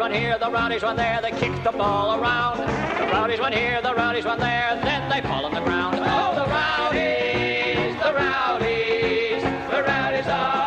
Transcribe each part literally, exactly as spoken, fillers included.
one here, the Rowdies one there, they kick the ball around. The Rowdies one here, the Rowdies one there, then they fall on the ground. Oh, the Rowdies, the Rowdies, the Rowdies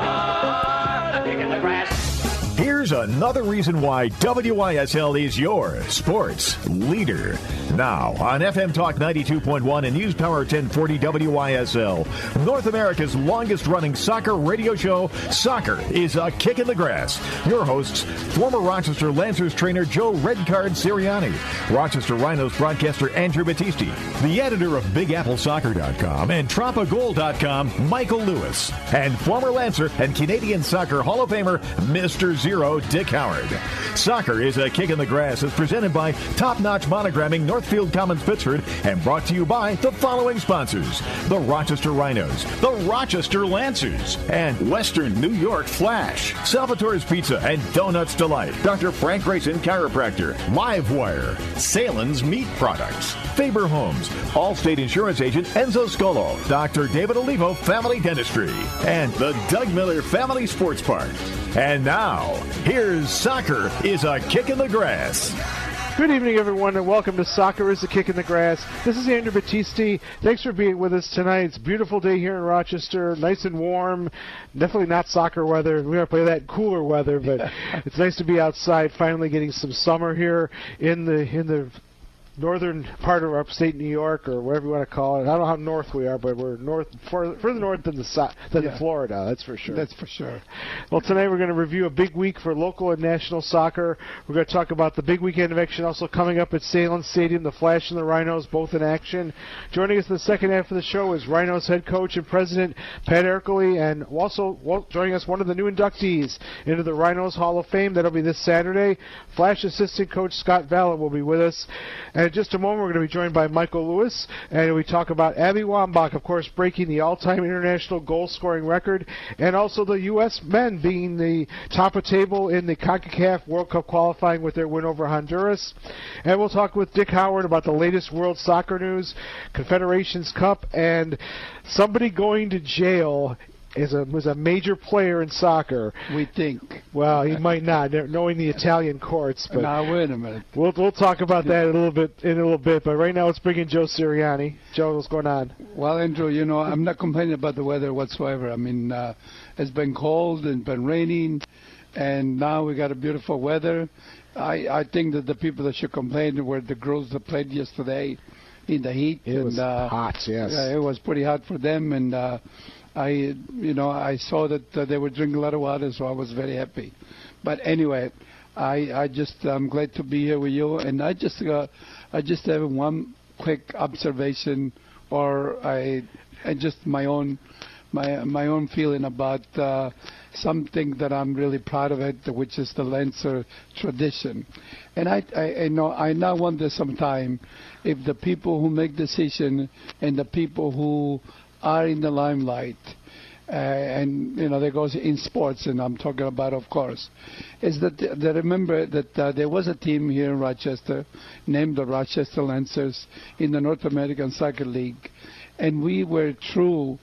are the kick in the grass. Here's another reason why W I S L is your sports leader. Now, on F M Talk ninety-two point one and News Power ten forty W I S L, North America's longest-running soccer radio show, Soccer is a Kick in the Grass. Your hosts, former Rochester Lancers trainer Joe Redcard Sirianni, Rochester Rhinos broadcaster Andrew Battisti, the editor of Big Apple Soccer dot com and Tropagol dot com, Michael Lewis, and former Lancer and Canadian Soccer Hall of Famer, Mister Zero, Dick Howard. Soccer is a Kick in the Grass is presented by Top Notch Monogramming Northfield Commons Pittsford and brought to you by the following sponsors: the Rochester Rhinos, the Rochester Lancers, and Western New York Flash, Salvatore's Pizza and Donuts Delight, Doctor Frank Grayson Chiropractor, Livewire, Salen's Meat Products, Faber Homes, Allstate Insurance Agent Enzo Scolo, Doctor David Olivo Family Dentistry, and the Doug Miller Family Sports Park. And now, here's Soccer is a Kick in the Grass. Good evening, everyone, and welcome to Soccer is a Kick in the Grass. This is Andrew Battisti. Thanks for being with us tonight. It's a beautiful day here in Rochester, nice and warm. Definitely not soccer weather. We're going to play that cooler weather, but it's nice to be outside, finally getting some summer here in the in the northern part of upstate New York, or whatever you want to call it. I don't know how north we are, but we're north, further, further north than the so, than yeah. Florida. That's for sure. That's for sure. Well, tonight we're going to review a big week for local and national soccer. We're going to talk about the big weekend of action also coming up at Salem Stadium. The Flash and the Rhinos both in action. Joining us in the second half of the show is Rhinos head coach and president Pat Ercole, and also well, joining us one of the new inductees into the Rhinos Hall of Fame. That'll be this Saturday. Flash assistant coach Scott Vallon will be with us. And in just a moment, we're going to be joined by Michael Lewis, and we talk about Abby Wambach, of course, breaking the all-time international goal-scoring record, and also the U S men being the top of table in the CONCACAF World Cup qualifying with their win over Honduras. And we'll talk with Dick Howard about the latest world soccer news, Confederations Cup, and somebody going to jail is a was a major player in soccer. We think. Well, he might not, knowing the Italian courts. But now wait a minute. We'll we'll talk about that a little bit in a little bit. But right now, let's bring in Joe Sirianni. Joe, what's going on? Well, Andrew, you know, I'm not complaining about the weather whatsoever. I mean, uh, it's been cold and been raining, and now we got a beautiful weather. I I think that the people that should complain were the girls that played yesterday in the heat. It and, was uh, hot. Yes. Yeah, it was pretty hot for them, and. Uh, I, you know, I saw that uh, they were drinking a lot of water, so I was very happy. But anyway, I, I just, I'm glad to be here with you, and I just, uh, I just have one quick observation, or I, I just my own, my, my own feeling about uh, something that I'm really proud of it, which is the Lancer tradition. And I, I, I know, I now wonder sometime if the people who make decisions and the people who are in the limelight, uh, and you know, there goes in sports, and I'm talking about, of course, is that they, they remember that uh, there was a team here in Rochester named the Rochester Lancers in the North American Soccer League, and we were true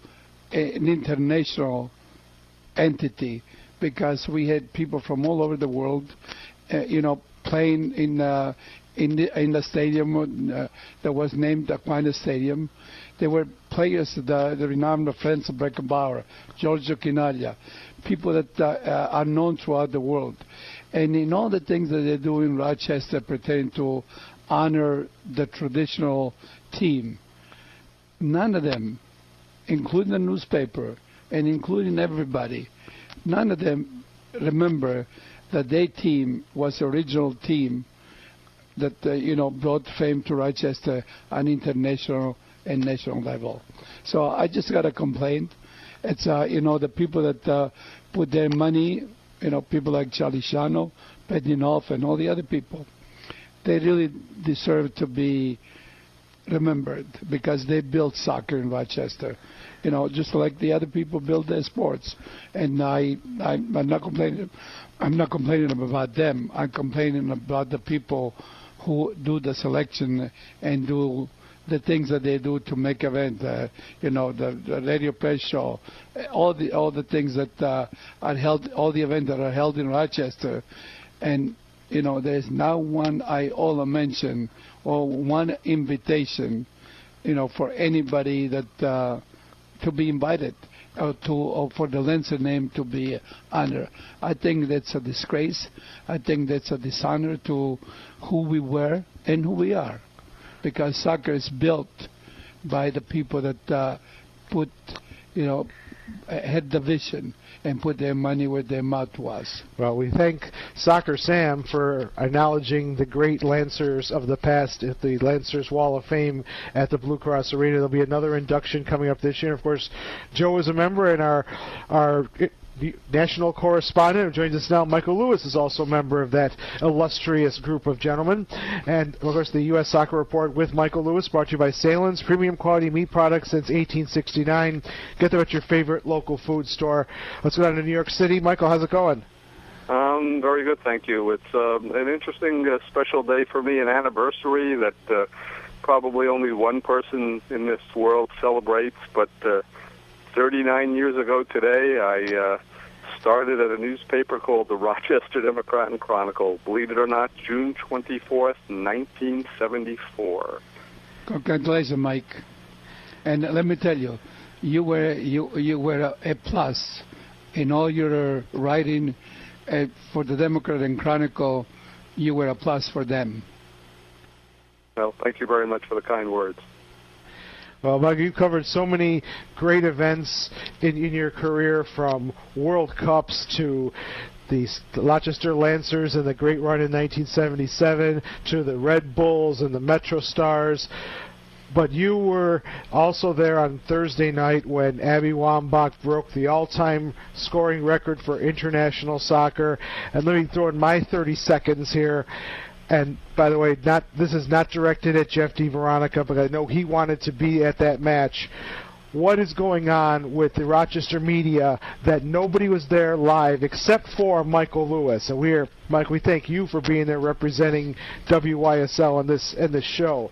an international entity because we had people from all over the world, uh, you know, playing in uh, in the in the stadium uh, that was named Aquinas Stadium. There were players, the, the renowned Franz Beckenbauer, Giorgio Chinaglia, people that uh, uh, are known throughout the world. And in all the things that they do in Rochester pertaining to honor the traditional team, none of them, including the newspaper and including everybody, none of them remember that their team was the original team that, uh, you know, brought fame to Rochester on international and national level. So I just got to complain. It's, uh, you know, the people that uh, put their money, you know, people like Charlie Shano, Pedinov, and all the other people, they really deserve to be remembered because they built soccer in Rochester, you know, just like the other people build their sports. And I, I, I'm not complaining. I'm not complaining about them. I'm complaining about the people who do the selection and do the things that they do to make event, uh, you know, the, the radio press show, all the all the things that uh, are held, all the events that are held in Rochester, and you know, there's not one Iola mention or one invitation, you know, for anybody that uh, to be invited or to or for the Lancer name to be honored. I think that's a disgrace. I think that's a dishonor to who we were and who we are, because soccer is built by the people that uh, put, you know, had the vision and put their money where their mouth was. Well, we thank Soccer Sam for acknowledging the great Lancers of the past at the Lancers Wall of Fame at the Blue Cross Arena. There'll be another induction coming up this year. Of course, Joe is a member, and our our national correspondent who joins us now, Michael Lewis, is also a member of that illustrious group of gentlemen. And, of course, the U S Soccer Report with Michael Lewis, brought to you by Salins, premium quality meat products since eighteen sixty-nine. Get them at your favorite local food store. Let's go down to New York City. Michael, how's it going? Um, very good, thank you. It's um, an interesting uh, special day for me, an anniversary that uh, probably only one person in this world celebrates, but uh, thirty-nine years ago today, I uh, started at a newspaper called the Rochester Democrat and Chronicle. Believe it or not, June twenty-fourth, nineteen seventy-four. Congratulations, Mike. And let me tell you, you were you you were a, a plus in all your writing uh, for the Democrat and Chronicle. You were a plus for them. Well, thank you very much for the kind words. Well, Mike, you've covered so many great events in, in your career, from World Cups to the Rochester Lancers and the great run in nineteen seventy-seven, to the Red Bulls and the Metro Stars. But you were also there on Thursday night when Abby Wambach broke the all-time scoring record for international soccer. And let me throw in my thirty seconds here. And, by the way, not this is not directed at Jeff DeVeronica, but I know he wanted to be at that match. What is going on with the Rochester media that nobody was there live except for Michael Lewis? And we are, Mike, we thank you for being there representing W Y S L in this in this show.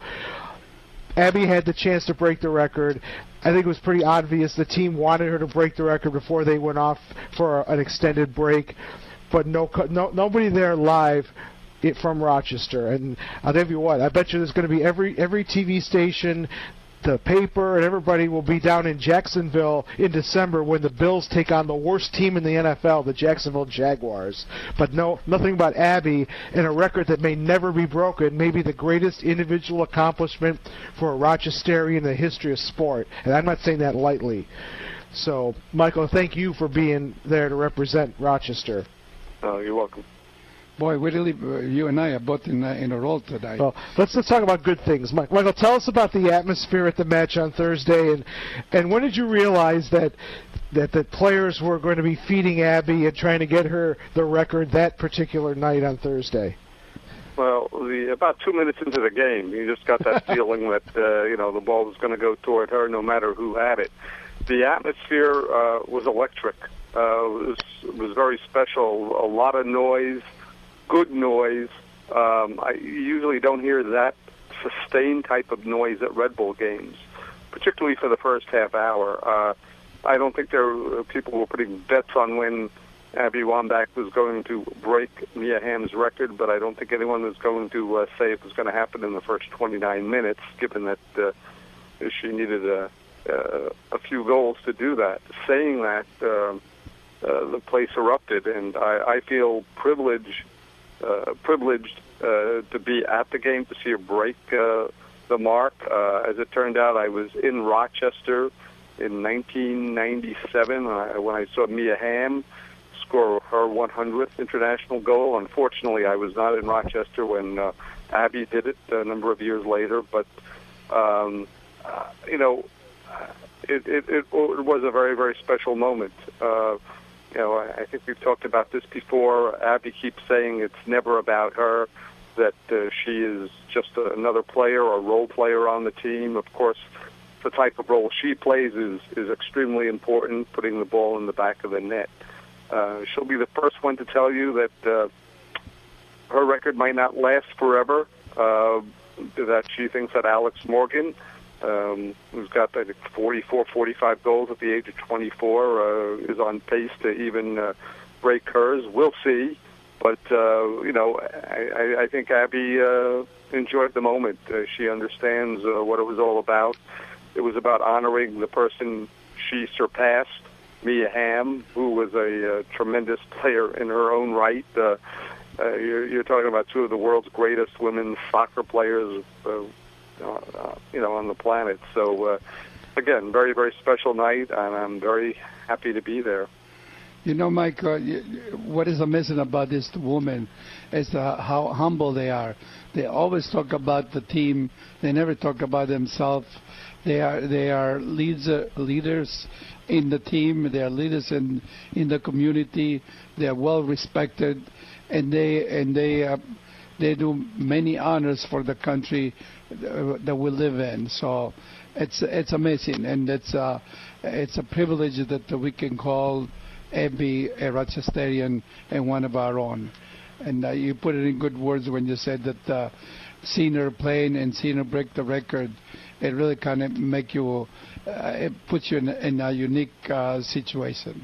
Abby had the chance to break the record. I think it was pretty obvious the team wanted her to break the record before they went off for an extended break, but no, no nobody there live it from Rochester. And I'll tell you what, I bet you there's going to be every every T V station, the paper, and everybody will be down in Jacksonville in December when the Bills take on the worst team in the N F L, the Jacksonville Jaguars. But no, nothing about Abby and a record that may never be broken, maybe the greatest individual accomplishment for a Rochesterian in the history of sport. And I'm not saying that lightly. So, Michael, thank you for being there to represent Rochester. Oh, you're welcome. Boy, we really, uh, you and I are both in, uh, in a role tonight. Well, let's let's talk about good things. Mike, Michael, tell us about the atmosphere at the match on Thursday, and and when did you realize that that the players were going to be feeding Abby and trying to get her the record that particular night on Thursday? Well, the, about two minutes into the game, you just got that feeling that uh, you know the ball was going to go toward her, no matter who had it. The atmosphere uh, was electric. Uh, it was, it was very special. A lot of noise. Good noise. Um, I usually don't hear that sustained type of noise at Red Bull games, particularly for the first half hour. Uh, I don't think there were, people were putting bets on when Abby Wambach was going to break Mia Hamm's record, but I don't think anyone was going to uh, say it was going to happen in the first twenty-nine minutes, given that uh, she needed a, uh, a few goals to do that. Saying that, uh, uh, the place erupted, and I, I feel privileged Uh, privileged uh, to be at the game to see her break uh, the mark. Uh, as it turned out, I was in Rochester in nineteen ninety-seven uh, when I saw Mia Hamm score her one hundredth international goal. Unfortunately, I was not in Rochester when uh, Abby did it a number of years later, but um, uh, you know, it, it, it, it was a very, very special moment. Uh, You know, I think we've talked about this before. Abby keeps saying it's never about her, that uh, she is just a, another player or role player on the team. Of course, the type of role she plays is, is extremely important, putting the ball in the back of the net. Uh, she'll be the first one to tell you that uh, her record might not last forever, uh, that she thinks that Alex Morgan, Um, who's got, I think, forty-four, forty-five goals at the age of twenty-four, uh, is on pace to even uh, break hers. We'll see. But, uh, you know, I, I think Abby uh, enjoyed the moment. Uh, she understands uh, what it was all about. It was about honoring the person she surpassed, Mia Hamm, who was a uh, tremendous player in her own right. Uh, uh, you're, you're talking about two of the world's greatest women's soccer players, uh, uh, you know, on the planet. So, uh, again, very, very special night, and I'm very happy to be there. You know, Mike, uh, what is amazing about these women is uh, how humble they are. They always talk about the team. They never talk about themselves. They are they are leads, uh, leaders in the team. They are leaders in in the community. They are well respected, and they and they uh, they do many honors for the country that we live in. So it's it's amazing, and it's uh, it's a privilege that we can call Abby a Rochesterian and one of our own. And uh, you put it in good words when you said that uh, seeing her playing and seeing her break the record, it really kind of make you, uh, it puts you in, in a unique uh, situation.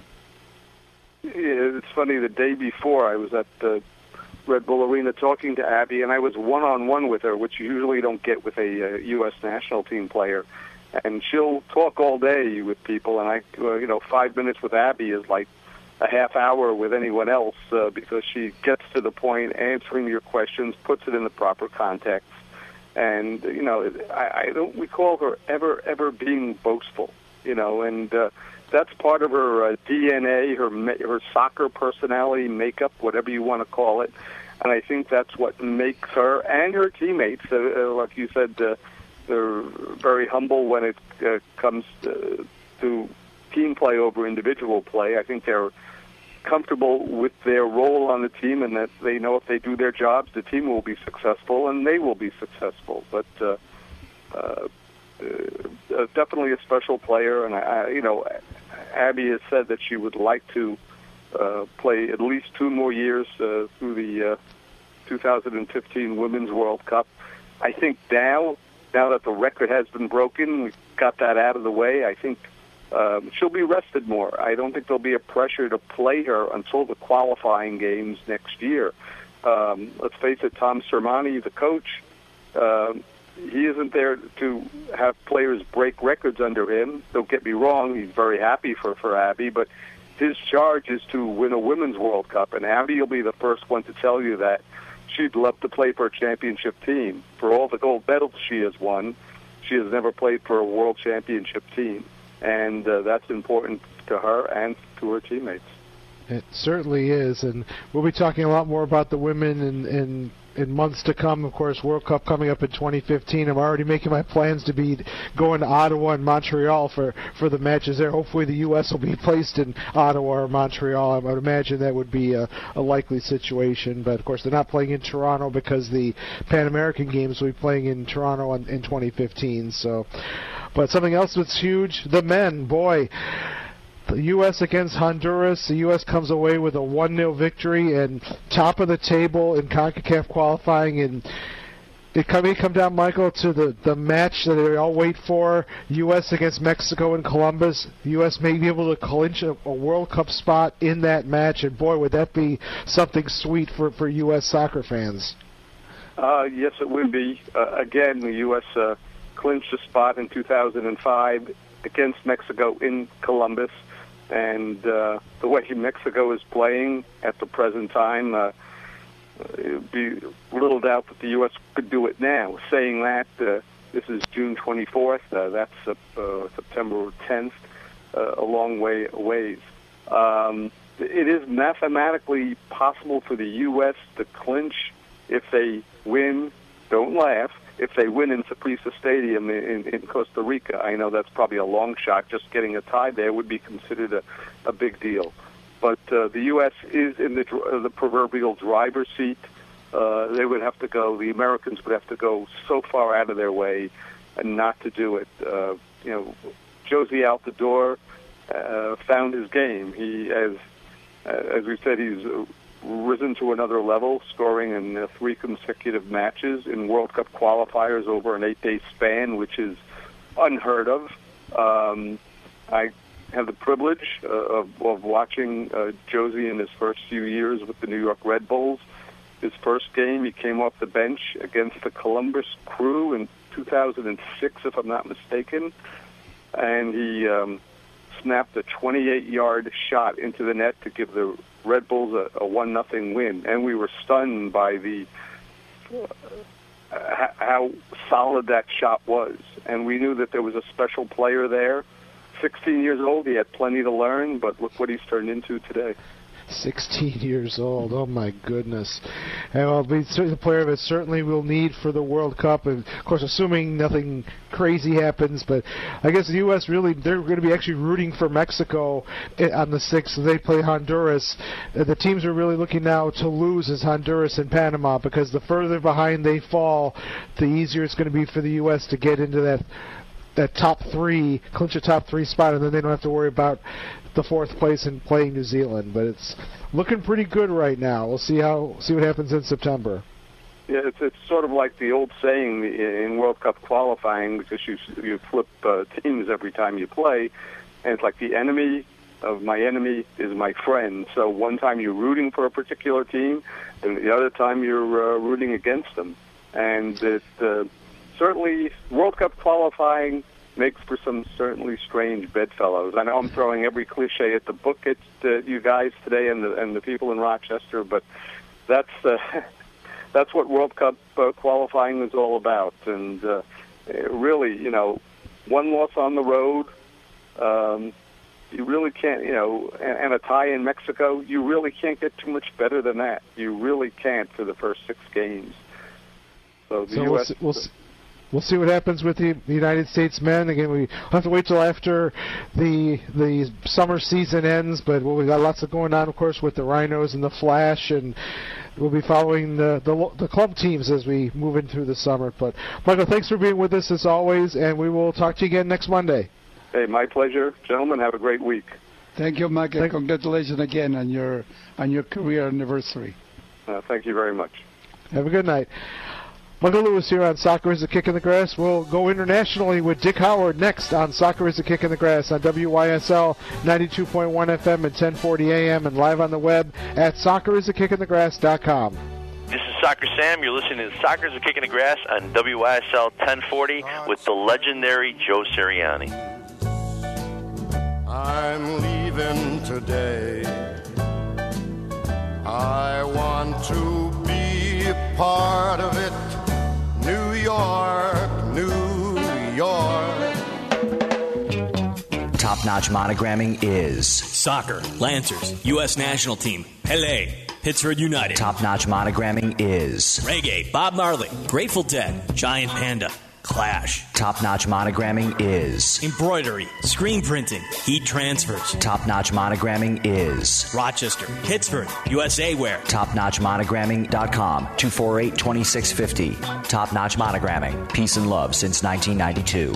Yeah, it's funny, the day before I was at the Red Bull Arena talking to Abby, and I was one-on-one with her, which you usually don't get with a uh, U S national team player. And she'll talk all day with people, and I, uh, you know, five minutes with Abby is like a half hour with anyone else uh, because she gets to the point, answering your questions, puts it in the proper context. And, you know, I, I don't recall her ever, ever being boastful, you know, and uh, that's part of her uh, D N A, her her soccer personality, makeup, whatever you want to call it. And I think that's what makes her and her teammates, uh, like you said, uh, they're very humble when it uh, comes to, to team play over individual play. I think they're comfortable with their role on the team, and that they know if they do their jobs, the team will be successful and they will be successful. But uh, uh, uh, definitely a special player, and I, I, you know, Abby has said that she would like to uh, play at least two more years uh, through the uh, two thousand fifteen Women's World Cup. I think now. Now that the record has been broken, we've got that out of the way, I think um, she'll be rested more. I don't think there'll be a pressure to play her until the qualifying games next year. Um, let's face it, Tom Sermanni, the coach, uh, he isn't there to have players break records under him. Don't get me wrong, he's very happy for, for Abby, but his charge is to win a Women's World Cup, and Abby will be the first one to tell you that. She'd love to play for a championship team. For all the gold medals she has won, she has never played for a world championship team. And uh, that's important to her and to her teammates. It certainly is. And we'll be talking a lot more about the women in, in, in months to come. Of course, World Cup coming up in twenty fifteen. I'm already making my plans to be going to Ottawa and Montreal for, for the matches there. Hopefully the U S will be placed in Ottawa or Montreal. I would imagine that would be a, a likely situation. But, of course, they're not playing in Toronto because the Pan American Games will be playing in Toronto in, in twenty fifteen. So, but something else that's huge, the men, boy. The U S against Honduras. The U S comes away with a one nil victory and top of the table in CONCACAF qualifying. And it may come down, Michael, to the, the match that they all wait for, U S against Mexico in Columbus. The U S may be able to clinch a, a World Cup spot in that match. And, boy, would that be something sweet for, for U S soccer fans. Uh, yes, it would be. Uh, again, the U S uh, clinched a spot in two thousand five against Mexico in Columbus. And uh, the way Mexico is playing at the present time, uh, it would be little doubt that the U S could do it now. Saying that, uh, this is June twenty-fourth. Uh, that's uh, uh, September tenth, uh, a long way away. Um, it is mathematically possible for the U S to clinch if they win. Don't laugh. If they win in Saprissa Stadium in, in Costa Rica. I know that's probably a long shot. Just getting a tie there would be considered a, a big deal. But uh, the U S is in the, uh, the proverbial driver's seat. Uh, they would have to go, the Americans would have to go so far out of their way and not to do it. Uh, you know, Josie Altidore uh, found his game. He, as, uh, as we said, he's Uh, risen to another level, scoring in uh, three consecutive matches in World Cup qualifiers over an eight-day span, which is unheard of. Um, I had the privilege uh, of, of watching uh, Josie in his first few years with the New York Red Bulls. His first game, he came off the bench against the Columbus Crew in two thousand six, if I'm not mistaken, and he um, snapped a twenty-eight yard shot into the net to give the Red Bulls a, a one nothing win. And we were stunned by the uh, how solid that shot was. And we knew that there was a special player there. sixteen years old, he had plenty to learn, but look what he's turned into today. sixteen years old. Oh, my goodness. And well, he's a player that certainly will need for the World Cup. And, of course, assuming nothing crazy happens. But I guess the U S really, they're going to be actually rooting for Mexico on the sixth. They play Honduras. The teams are really looking now to lose is Honduras and Panama, because the further behind they fall, the easier it's going to be for the U S to get into that that top three, clinch a top three spot, and then they don't have to worry about the fourth place and playing New Zealand. But it's looking pretty good right now. We'll see how see what happens in September. Yeah, it's it's sort of like the old saying in World Cup qualifying, because you you flip uh, teams every time you play, and it's like the enemy of my enemy is my friend. So one time you're rooting for a particular team, and the other time you're uh, rooting against them. And it uh, certainly World Cup qualifying makes for some certainly strange bedfellows. I know I'm throwing every cliche at the book at uh, you guys today and the and the people in Rochester, but that's uh, that's what World Cup uh, qualifying is all about. And uh, really, you know, one loss on the road, um, you really can't, you know, and, and a tie in Mexico, you really can't get too much better than that. You really can't for the first six games. So the so U S We'll, we'll, We'll see what happens with the United States men. Again, we have to wait till after the the summer season ends. But well, we've got lots of going on, of course, with the Rhinos and the Flash, and we'll be following the, the the club teams as we move in through the summer. But Michael, thanks for being with us as always, and we will talk to you again next Monday. Hey, my pleasure, gentlemen. Have a great week. Thank you, Michael. Thank Congratulations again on your on your career anniversary. Uh, thank you very much. Have a good night. Michael Lewis here on Soccer is a Kick in the Grass. We'll go internationally with Dick Howard next on Soccer is a Kick in the Grass on W Y S L ninety-two point one F M and ten forty A M and live on the web at soccer is a kick in the grass dot com. This is Soccer Sam. You're listening to Soccer is a Kick in the Grass on W Y S L ten forty with the legendary Joe Sirianni. I'm leaving today. I want to be a part of it. New York, New York. Top-notch monogramming is Soccer, Lancers, U S National Team, Pele, Pittsburgh United. Top-notch monogramming is Reggae, Bob Marley, Grateful Dead, Giant Panda, Clash. Top-notch monogramming is Embroidery, screen printing, heat transfers. Top-notch monogramming is Rochester, Pittsburgh, U S A Wear. top notch monogramming dot com, two four eight, two six five zero. Top-notch monogramming, peace and love since nineteen ninety-two.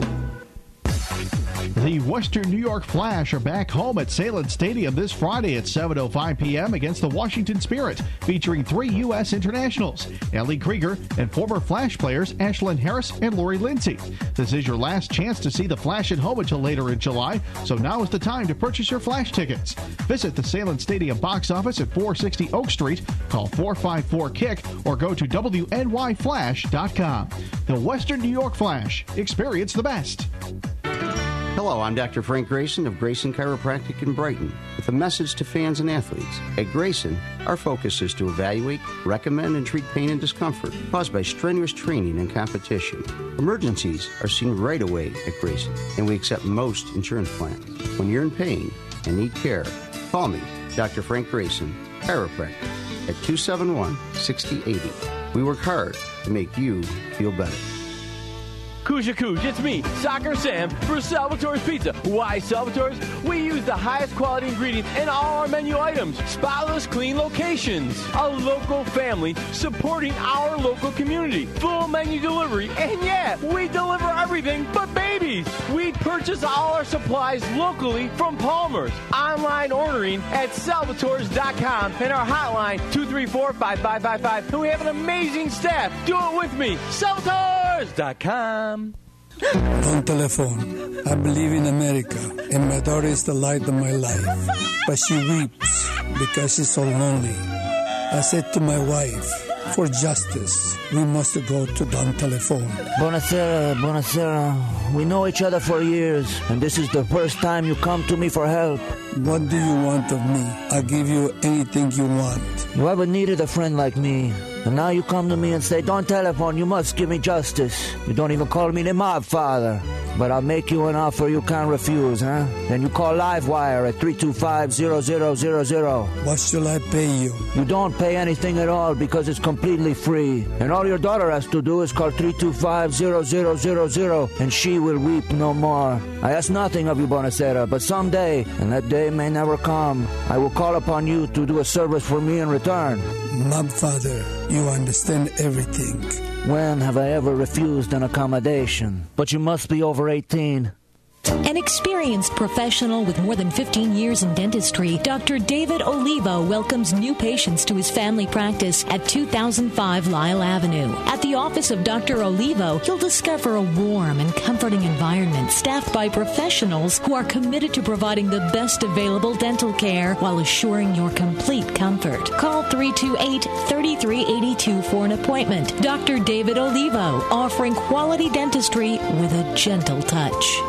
The Western New York Flash are back home at Salem Stadium this Friday at seven oh five p.m. against the Washington Spirit, featuring three U S internationals, Ellie Krieger and former Flash players Ashlyn Harris and Lori Lindsay. This is your last chance to see the Flash at home until later in July, so now is the time to purchase your Flash tickets. Visit the Salem Stadium box office at four sixty Oak Street, call four five four kick, or go to W N Y flash dot com. The Western New York Flash. Experience the best. Hello, I'm Doctor Frank Grayson of Grayson Chiropractic in Brighton with a message to fans and athletes. At Grayson, our focus is to evaluate, recommend, and treat pain and discomfort caused by strenuous training and competition. Emergencies are seen right away at Grayson, and we accept most insurance plans. When you're in pain and need care, call me, Doctor Frank Grayson, chiropractor, at two seven one, six oh eight oh. We work hard to make you feel better. Kuja Kuj, it's me, Soccer Sam, for Salvatore's Pizza. Why Salvatore's? We use the highest quality ingredients in all our menu items. Spotless, clean locations. A local family supporting our local community. Full menu delivery, and yeah, we deliver everything but babies. We purchase all our supplies locally from Palmer's. Online ordering at salvatores dot com and our hotline two three four, five five five five. And we have an amazing staff. Do it with me, salvatores dot com. Don't telephone. I believe in America, and my daughter is the light of my life. But she weeps because she's so lonely. I said to my wife, for justice, we must go to Don Telephone. Buonasera, buonasera. We know each other for years, and this is the first time you come to me for help. What do you want of me? I'll give you anything you want. You ever needed a friend like me? And now you come to me and say, Don Telephone, you must give me justice. You don't even call me the mob father. But I'll make you an offer you can't refuse, huh? Then you call Livewire at three two five, zero zero zero zero. What shall I pay you? You don't pay anything at all because it's completely free. And all your daughter has to do is call three two five, zero zero zero zero, and she will weep no more. I ask nothing of you, Bonacera, but someday, and that day may never come, I will call upon you to do a service for me in return. Mob father, you understand everything. When have I ever refused an accommodation? But you must be over eighteen. An experienced professional with more than fifteen years in dentistry, Doctor David Olivo welcomes new patients to his family practice at two thousand five Lyle Avenue. At the office of Doctor Olivo, you'll discover a warm and comforting environment staffed by professionals who are committed to providing the best available dental care while assuring your complete comfort. Call three two eight, three three eight two for an appointment. Doctor David Olivo, offering quality dentistry with a gentle touch.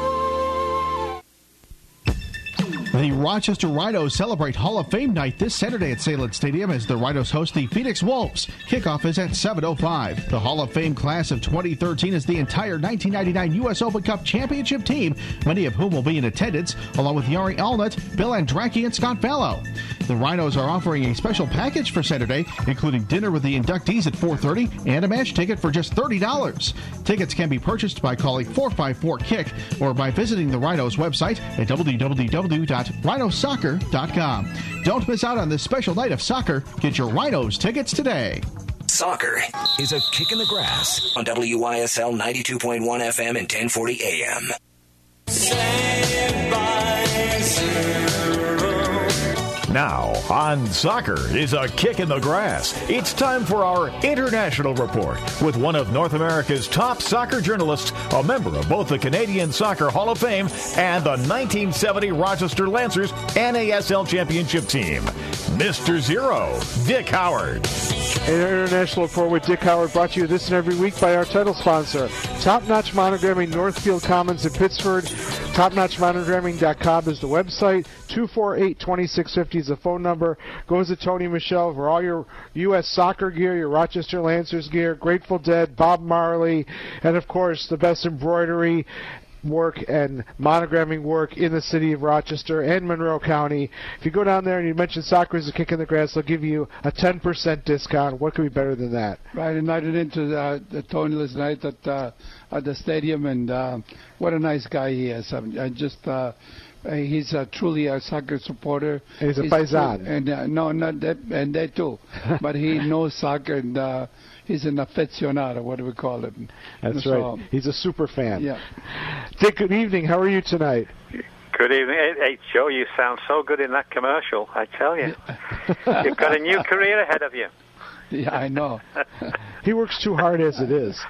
The Rochester Rhinos celebrate Hall of Fame night this Saturday at Salem Stadium as the Rhinos host the Phoenix Wolves. Kickoff is at seven oh five. The Hall of Fame class of twenty thirteen is the entire nineteen ninety-nine U S Open Cup championship team, many of whom will be in attendance, along with Yari Alnut, Bill Andracki, and Scott Fallow. The Rhinos are offering a special package for Saturday, including dinner with the inductees at four thirty and a match ticket for just thirty dollars. Tickets can be purchased by calling four five four kick or by visiting the Rhinos website at w w w dot rhino soccer dot com. Don't miss out on this special night of soccer. Get your Rhinos tickets today. Soccer is a kick in the grass on W Y S L ninety-two point one F M and ten forty A M. Now, on Soccer is a Kick in the Grass. It's time for our International Report with one of North America's top soccer journalists, a member of both the Canadian Soccer Hall of Fame and the nineteen seventy Rochester Lancers N A S L Championship team, Mister Zero, Dick Howard. An International Report with Dick Howard, brought to you this and every week by our title sponsor, Top Notch Monogramming, Northfield Commons in Pittsford. top notch monogramming dot com is the website. two four eight, two six five zero is the phone number. Goes to Tony Michelle for all your U S soccer gear, your Rochester Lancers gear, Grateful Dead, Bob Marley, and, of course, the best embroidery work and monogramming work in the city of Rochester and Monroe County. If you go down there and you mention soccer as a kick in the grass, they'll give you a ten percent discount. What could be better than that? Right, and I ran into uh, Tony last night at, uh, at the stadium, and uh, what a nice guy he is. I, I just... Uh, He's uh, truly a soccer supporter. And he's a paisan. And uh, no, not that, and that too. But he knows soccer, and uh, he's an aficionado. What do we call it? That's so, right. He's a super fan. Yeah. Dick, good evening. How are you tonight? Good evening. Hey, hey, Joe, you sound so good in that commercial. I tell you, you've got a new career ahead of you. Yeah, I know. He works too hard as it is.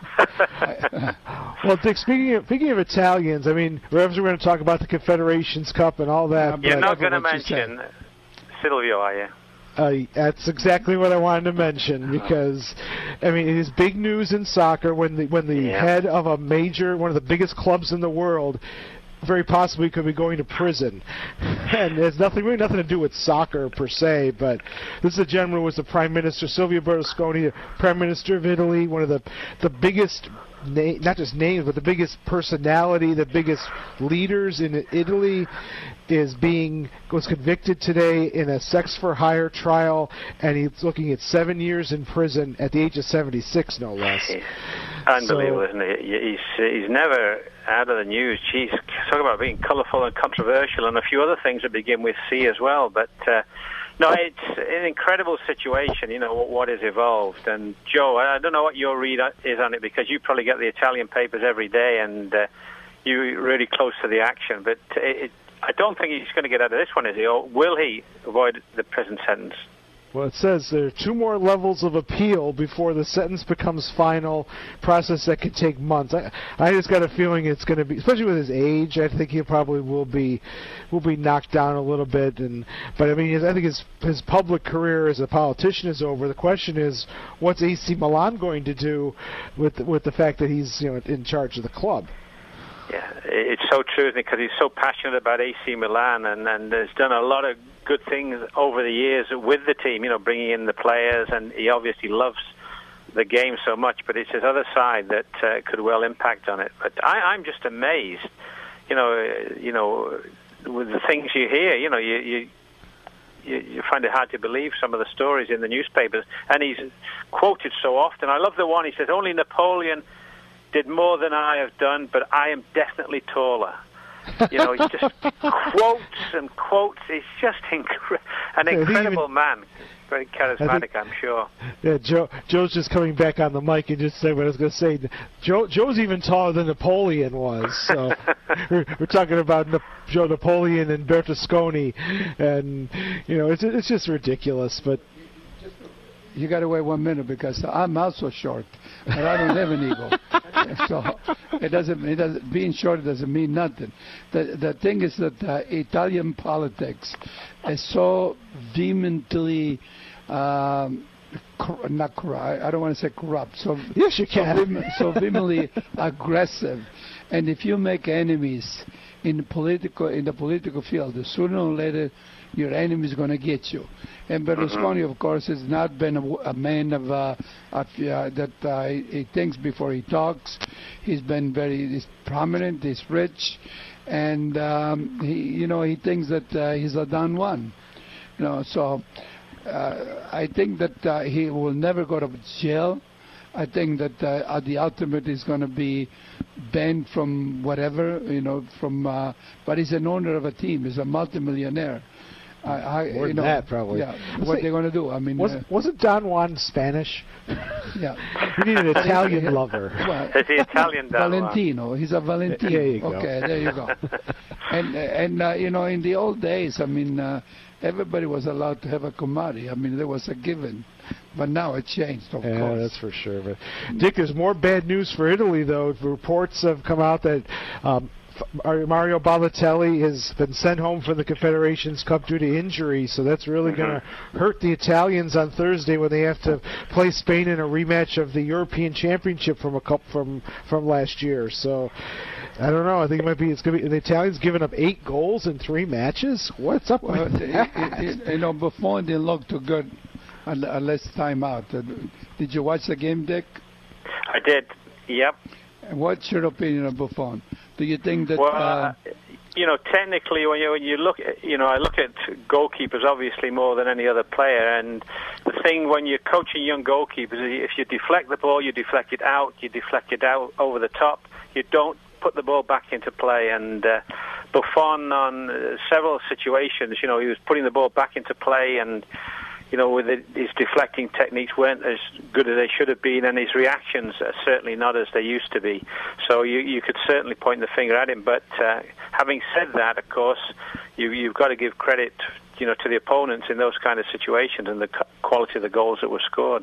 Well, Dick, speaking of, speaking of Italians, I mean, we're going to talk about the Confederations Cup and all that. You're but not going to mention Silvio, are you? Uh, that's exactly what I wanted to mention because, I mean, it is big news in soccer when the when the yeah. head of a major, one of the biggest clubs in the world, very possibly could be going to prison. And there's nothing really nothing to do with soccer per se, but this is a gentleman who was the Prime Minister, Silvio Berlusconi, the Prime Minister of Italy, one of the the biggest, na- not just names, but the biggest personality, the biggest leaders in Italy, is being was convicted today in a sex for hire trial, and he's looking at seven years in prison at the age of seventy-six, no less. Unbelievable, so, isn't it? He's he's never out of the news. Geez, talk about being colourful and controversial, and a few other things that begin with C as well. But uh, no, it's an incredible situation. You know what, what has evolved. And Joe, I don't know what your read is on it because you probably get the Italian papers every day, and uh, you're really close to the action. But it, it, I don't think he's going to get out of this one, is he? Or will he avoid the prison sentence? Well, it says there are two more levels of appeal before the sentence becomes final, process that could take months. I, I just got a feeling it's going to be, especially with his age, I think he probably will be will be knocked down a little bit. And But, I mean, I think his, his public career as a politician is over. The question is, what's A C Milan going to do with the, with the fact that he's you know in charge of the club? Yeah, it's so true, because he's so passionate about A C Milan, and, and has done a lot of good things over the years with the team, you know, bringing in the players, and he obviously loves the game so much, but it's his other side that uh, could well impact on it. But I, I'm just amazed, you know, uh, you know, with the things you hear, you know, you, you you you find it hard to believe some of the stories in the newspapers, and he's quoted so often. I love the one, he says, only Napoleon did more than I have done, but I am definitely taller. You know, he just quotes and quotes. He's just incre- an incredible even, man. Very charismatic, think, I'm sure. Yeah, Joe. Joe's just coming back on the mic and just saying what I was going to say. Joe. Joe's even taller than Napoleon was. So we're, we're talking about Na- Joe Napoleon and Berlusconi, and you know, it's it's just ridiculous. But you got to wait one minute, because I'm also short, but I don't have an ego. So it doesn't. It doesn't. Being short doesn't mean nothing. The the thing is that uh, Italian politics is so vehemently, um, cor- not corrupt. I don't want to say corrupt. So yes, you can. So, vehem- so vehemently aggressive, and if you make enemies in the political in the political field, sooner or later your enemy is going to get you. And Berlusconi, of course, has not been a, a man of, uh, of uh, that uh, he thinks before he talks. He's been very he's prominent, he's rich, and um, he, you know, he thinks that uh, he's a Don Juan. You know, so uh, I think that uh, he will never go to jail. I think that uh, the ultimate is going to be banned from whatever, you know, from. Uh, but he's an owner of a team. He's a multimillionaire. I, I, More you than know, that, probably. Yeah. What they're going to do? I mean, wasn't, uh, wasn't Don Juan Spanish? Yeah. You need an Italian lover. Well, it's the Italian Don Juan. Valentino. He's a Valentino. There you go. Okay, there you go. and and uh, you know, in the old days, I mean, uh, everybody was allowed to have a comare. I mean, there was a given. But now it changed, of yeah, course. that's for sure. But Dick, there's more bad news for Italy, though. Reports have come out that um, Mario Balotelli has been sent home from the Confederations Cup due to injury, so that's really mm-hmm. going to hurt the Italians on Thursday when they have to play Spain in a rematch of the European Championship from a cup from from last year. So I don't know. I think it might be. It's going to be the Italians giving up eight goals in three matches. What's up well, with that? It, it, you know, Buffon didn't look too good. A less time out. Uh, did you watch the game, Dick? I did. Yep. And what's your opinion of Buffon? Do you think that? Well, uh, you know, technically, when you when you look, at, you know, I look at goalkeepers obviously more than any other player. And the thing when you're coaching young goalkeepers, if you deflect the ball, you deflect it out. You deflect it out over the top. You don't put the ball back into play. And uh, Buffon, on uh, several situations, you know, he was putting the ball back into play and. You know, with it, his deflecting techniques weren't as good as they should have been, and his reactions are certainly not as they used to be. So you, you could certainly point the finger at him. But uh, having said that, of course, you, you've got to give credit, you know, to the opponents in those kind of situations and the quality of the goals that were scored.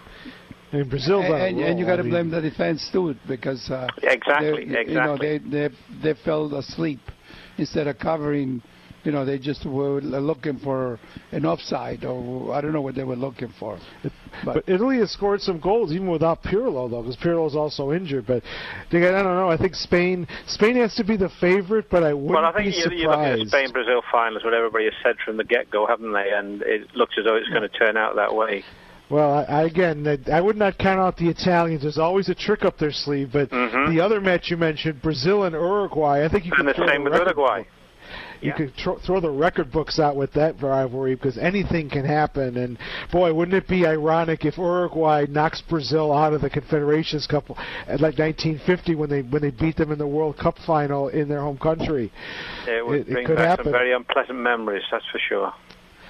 In Brazil, and, and, and you got to blame the defense too, because uh, exactly, they, exactly. You know, they they they fell asleep instead of covering. You know, they just were looking for an offside, or I don't know what they were looking for. But, but Italy has scored some goals, even without Pirlo, though, because Pirlo is also injured. But I don't know. I think Spain Spain has to be the favorite, but I wouldn't well, I think be you, surprised. you look at the Spain-Brazil finals, what everybody has said from the get-go, haven't they? And it looks as though it's going to turn out that way. Well, I, I, again, I, I would not count out the Italians. There's always a trick up their sleeve. But mm-hmm. the other match you mentioned, Brazil and Uruguay, I think you and could the same with Uruguay. You yeah. could tr- throw the record books out with that rivalry because anything can happen. And, boy, wouldn't it be ironic if Uruguay knocks Brazil out of the Confederations Cup at like nineteen fifty when they when they beat them in the World Cup final in their home country? It would it, bring it could back happen. some very unpleasant memories, that's for sure.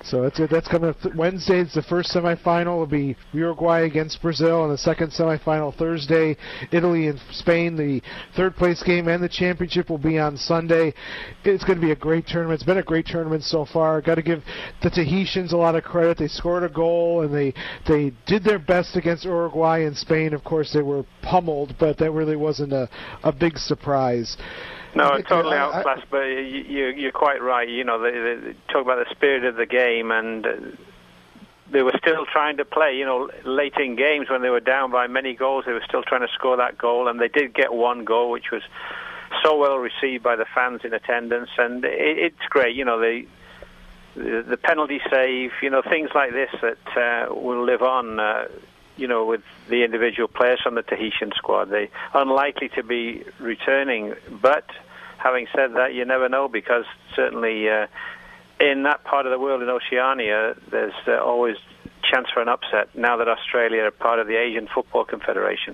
So that's it. That's coming up th- Wednesday. It's the first semifinal. Will be Uruguay against Brazil, and the second semifinal Thursday, Italy and Spain. The third place game and the championship will be on Sunday. It's going to be a great tournament. It's been a great tournament so far. Got to give the Tahitians a lot of credit. They scored a goal and they they did their best against Uruguay and Spain. Of course, they were pummeled, but that really wasn't a a big surprise. No, totally outclassed, but you, you're quite right. You know, they, they talk about the spirit of the game, and uh, they were still trying to play. You know, late in games when they were down by many goals, they were still trying to score that goal, and they did get one goal, which was so well received by the fans in attendance, and it, it's great. You know, the, the the penalty save, you know, things like this that uh, will live on. Uh, you know, with the individual players from the Tahitian squad, they unlikely to be returning, but having said that, you never know, because certainly uh, in that part of the world, in Oceania, there's uh, always chance for an upset now that Australia are part of the Asian Football Confederation.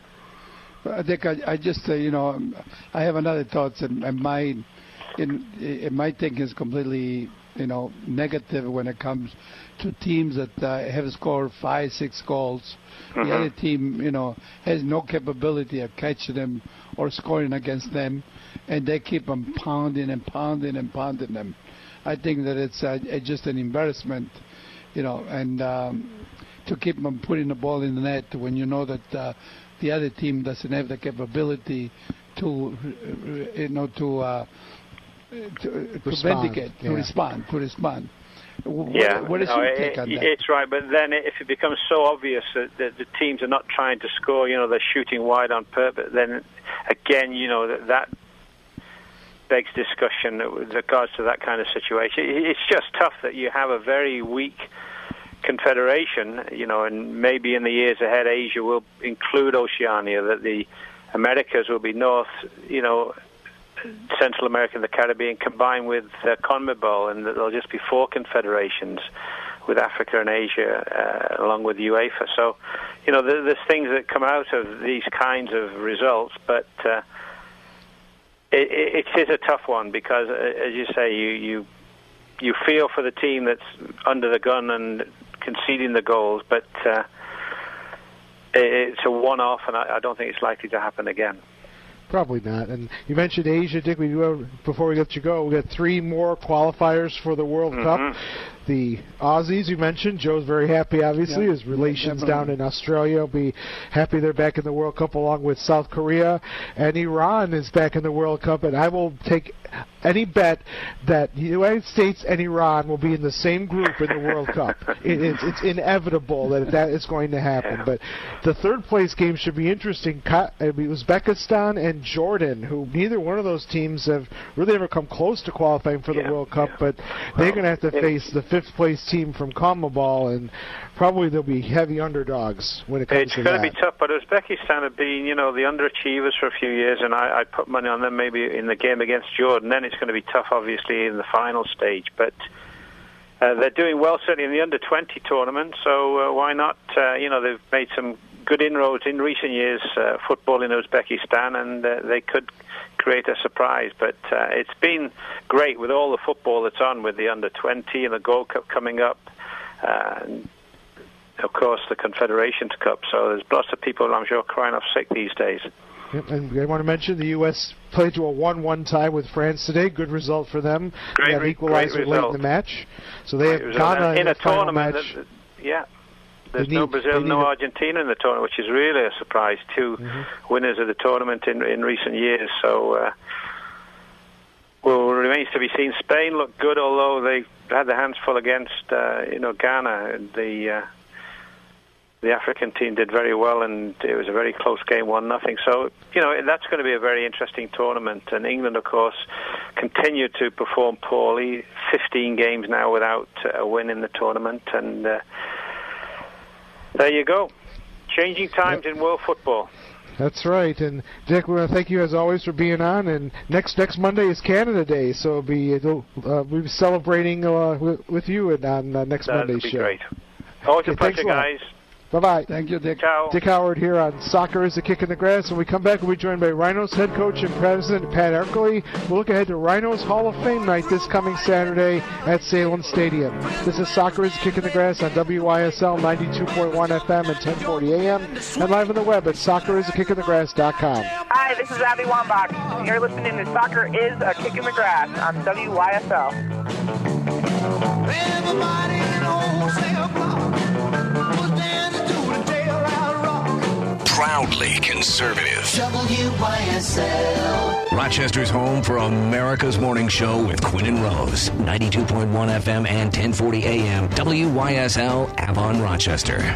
I think I, I just, uh, you know, I have another thoughts, and, and my, in, in my thinking is completely, you know, negative when it comes to teams that uh, have scored five, six goals. Mm-hmm. The other team, you know, has no capability of catching them or scoring against them, and they keep them pounding and pounding and pounding them. I think that it's uh, just an embarrassment, you know, and um, to keep them putting the ball in the net when you know that uh, the other team doesn't have the capability to, you know, to uh, to, to vindicate, yeah. to respond, to respond. What, yeah, what is no, your take it, on that? It's right, but then if it becomes so obvious that, that the teams are not trying to score, you know, they're shooting wide on purpose, then again, you know, that, that begs discussion with regards to that kind of situation. It's just tough that you have a very weak confederation, you know, and maybe in the years ahead Asia will include Oceania, that the Americas will be North, you know, Central America and the Caribbean combined with uh, CONMEBOL, and there'll just be four confederations with Africa and Asia uh, along with UEFA. So, you know, there, there's things that come out of these kinds of results, but uh, it, it is a tough one because, uh, as you say, you, you you feel for the team that's under the gun and conceding the goals, but uh, it, it's a one-off, and I, I don't think it's likely to happen again. Probably not. And you mentioned Asia, Dick. We do have, before we let you go, we got three more qualifiers for the World Mm-hmm. Cup. The Aussies you mentioned. Joe's very happy, obviously. Yeah. His relations Yeah, down in Australia will be happy they're back in the World Cup along with South Korea. And Iran is back in the World Cup. And I will take any bet that the United States and Iran will be in the same group in the World Cup. It, it's, it's inevitable that that is going to happen. But the third place game should be interesting. It was Uzbekistan and Jordan, who neither one of those teams have really ever come close to qualifying for the Yeah, World Cup, yeah. but they're going to have to face the fifth place team from CONMEBOL, and probably they'll be heavy underdogs when it comes It's to going that. to be tough, but Uzbekistan have been, you know, the underachievers for a few years, and I, I put money on them maybe in the game against Jordan. Then it's going to be tough, obviously, in the final stage, but uh, they're doing well, certainly in the under twenty tournament, so uh, why not? Uh, you know, they've made some good inroads in recent years, uh, football in Uzbekistan, and uh, they could create a surprise. But uh, it's been great with all the football that's on, with the under twenty and the Gold Cup coming up, uh, and of course the Confederations Cup. So there's lots of people, I'm sure, crying off sick these days. Yep, and I want to mention the U S played to a one one tie with France today. Good result for them. Great, they got an equalizer great late in result. the match. So they Great have result. Ghana in, in a the final tournament. match. That, yeah. There's They no need- Brazil, they need no a- Argentina in the tournament, which is really a surprise. Two Mm-hmm. winners of the tournament in in recent years. So, uh, well, it remains to be seen. Spain looked good, although they had their hands full against uh, you know Ghana. The uh, the African team did very well, and it was a very close game, one nothing. So, you know, that's going to be a very interesting tournament. And England, of course, continue to perform poorly. Fifteen games now without a win in the tournament, and uh, there you go. Changing times in world football. That's right. And Dick, we want to thank you as always for being on. And next next Monday is Canada Day, so it'll be it'll, uh, we'll be celebrating uh, with, with you and on uh, next That'd Monday's be show. great. Always Okay, a thanks pleasure, a lot. guys. Bye-bye. Thank you, Dick. Ciao. Dick Howard here on Soccer is a Kick in the Grass. When we come back, we'll be joined by Rhinos head coach and president Pat Erkley. We'll look ahead to Rhinos Hall of Fame night this coming Saturday at Salem Stadium. This is Soccer is a Kick in the Grass on W Y S L ninety-two point one F M and ten forty A M and live on the web at soccer is a kick in the grass dot com. Hi, this is Abby Wambach. You're listening to Soccer is a Kick in the Grass on W Y S L. Everybody knows Santa Claus was down to do the jailhouse rock. Proudly conservative. W Y S L. Rochester's home for America's Morning Show with Quinn and Rose. ninety-two point one F M and ten forty A M. W Y S L, Avon, Rochester.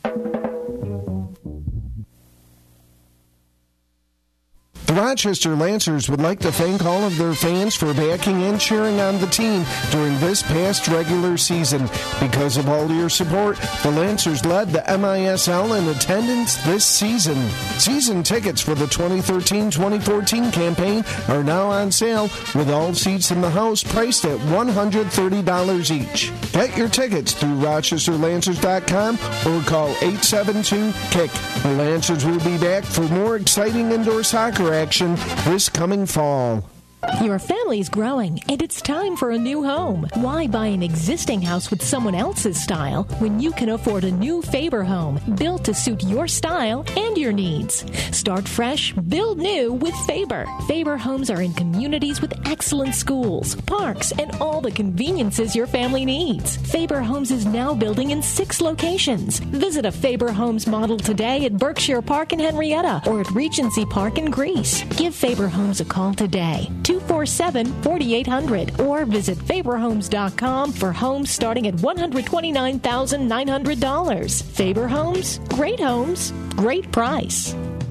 The Rochester Lancers would like to thank all of their fans for backing and cheering on the team during this past regular season. Because of all your support, the Lancers led the M I S L in attendance this season. Season tickets for the twenty thirteen twenty fourteen campaign are now on sale, with all seats in the house priced at one hundred thirty dollars each. Get your tickets through rochester lancers dot com or call eight seven two kick. The Lancers will be back for more exciting indoor soccer action this coming fall. Your family's growing, and it's time for a new home. Why buy an existing house with someone else's style when you can afford a new Faber home built to suit your style and your needs? Start fresh, build new with Faber. Faber homes are in communities with excellent schools, parks, and all the conveniences your family needs. Faber Homes is now building in six locations. Visit a Faber Homes model today at Berkshire Park in Henrietta or at Regency Park in Greece. Give Faber Homes a call today. two four seven, four eight zero zero or visit faber homes dot com for homes starting at one hundred twenty-nine thousand nine hundred dollars. Faber Homes, great homes, great price.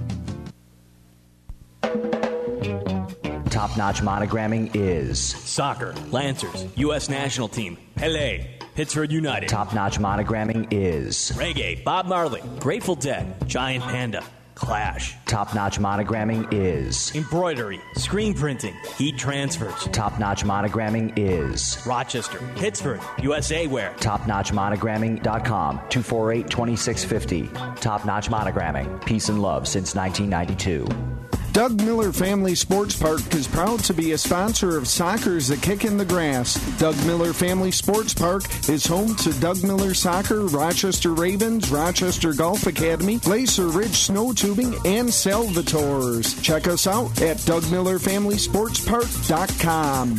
Top-notch monogramming is Soccer, Lancers, U S National Team, Pele, Pittsburgh United. Top-notch monogramming is Reggae, Bob Marley, Grateful Dead, Giant Panda, Clash. Top-notch monogramming is Embroidery, screen printing, heat transfers. Top-notch monogramming is Rochester, Pittsburgh, U S A Wear. top notch monogramming dot com, two four eight, two six five zero. Top-notch monogramming, peace and love since nineteen ninety-two. Doug Miller Family Sports Park is proud to be a sponsor of Soccer's A Kick in the Grass. Doug Miller Family Sports Park is home to Doug Miller Soccer, Rochester Ravens, Rochester Golf Academy, Glacier Ridge Snow Tubing, and Salvatores. Check us out at doug miller family sports park dot com.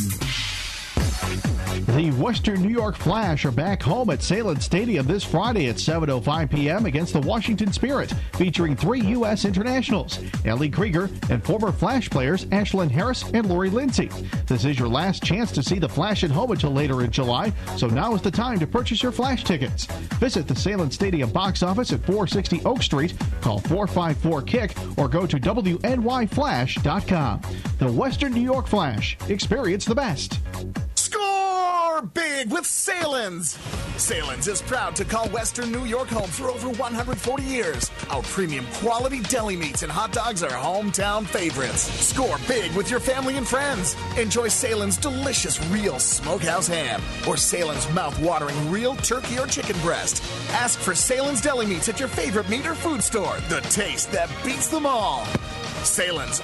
The Western New York Flash are back home at Salem Stadium this Friday at seven oh five p.m. against the Washington Spirit, featuring three U S internationals, Ellie Krieger and former Flash players Ashlyn Harris and Lori Lindsay. This is your last chance to see the Flash at home until later in July, so now is the time to purchase your Flash tickets. Visit the Salem Stadium box office at four sixty Oak Street, call four five four kick, or go to w n y flash dot com. The Western New York Flash. Experience the best. Score big with Salins. Salins is proud to call Western New York home for over one hundred forty years. Our premium quality deli meats and hot dogs are hometown favorites. Score big with your family and friends. Enjoy Salins' delicious real smokehouse ham or Salins' mouth-watering real turkey or chicken breast. Ask for Salins deli meats at your favorite meat or food store. The taste that beats them all. Salins.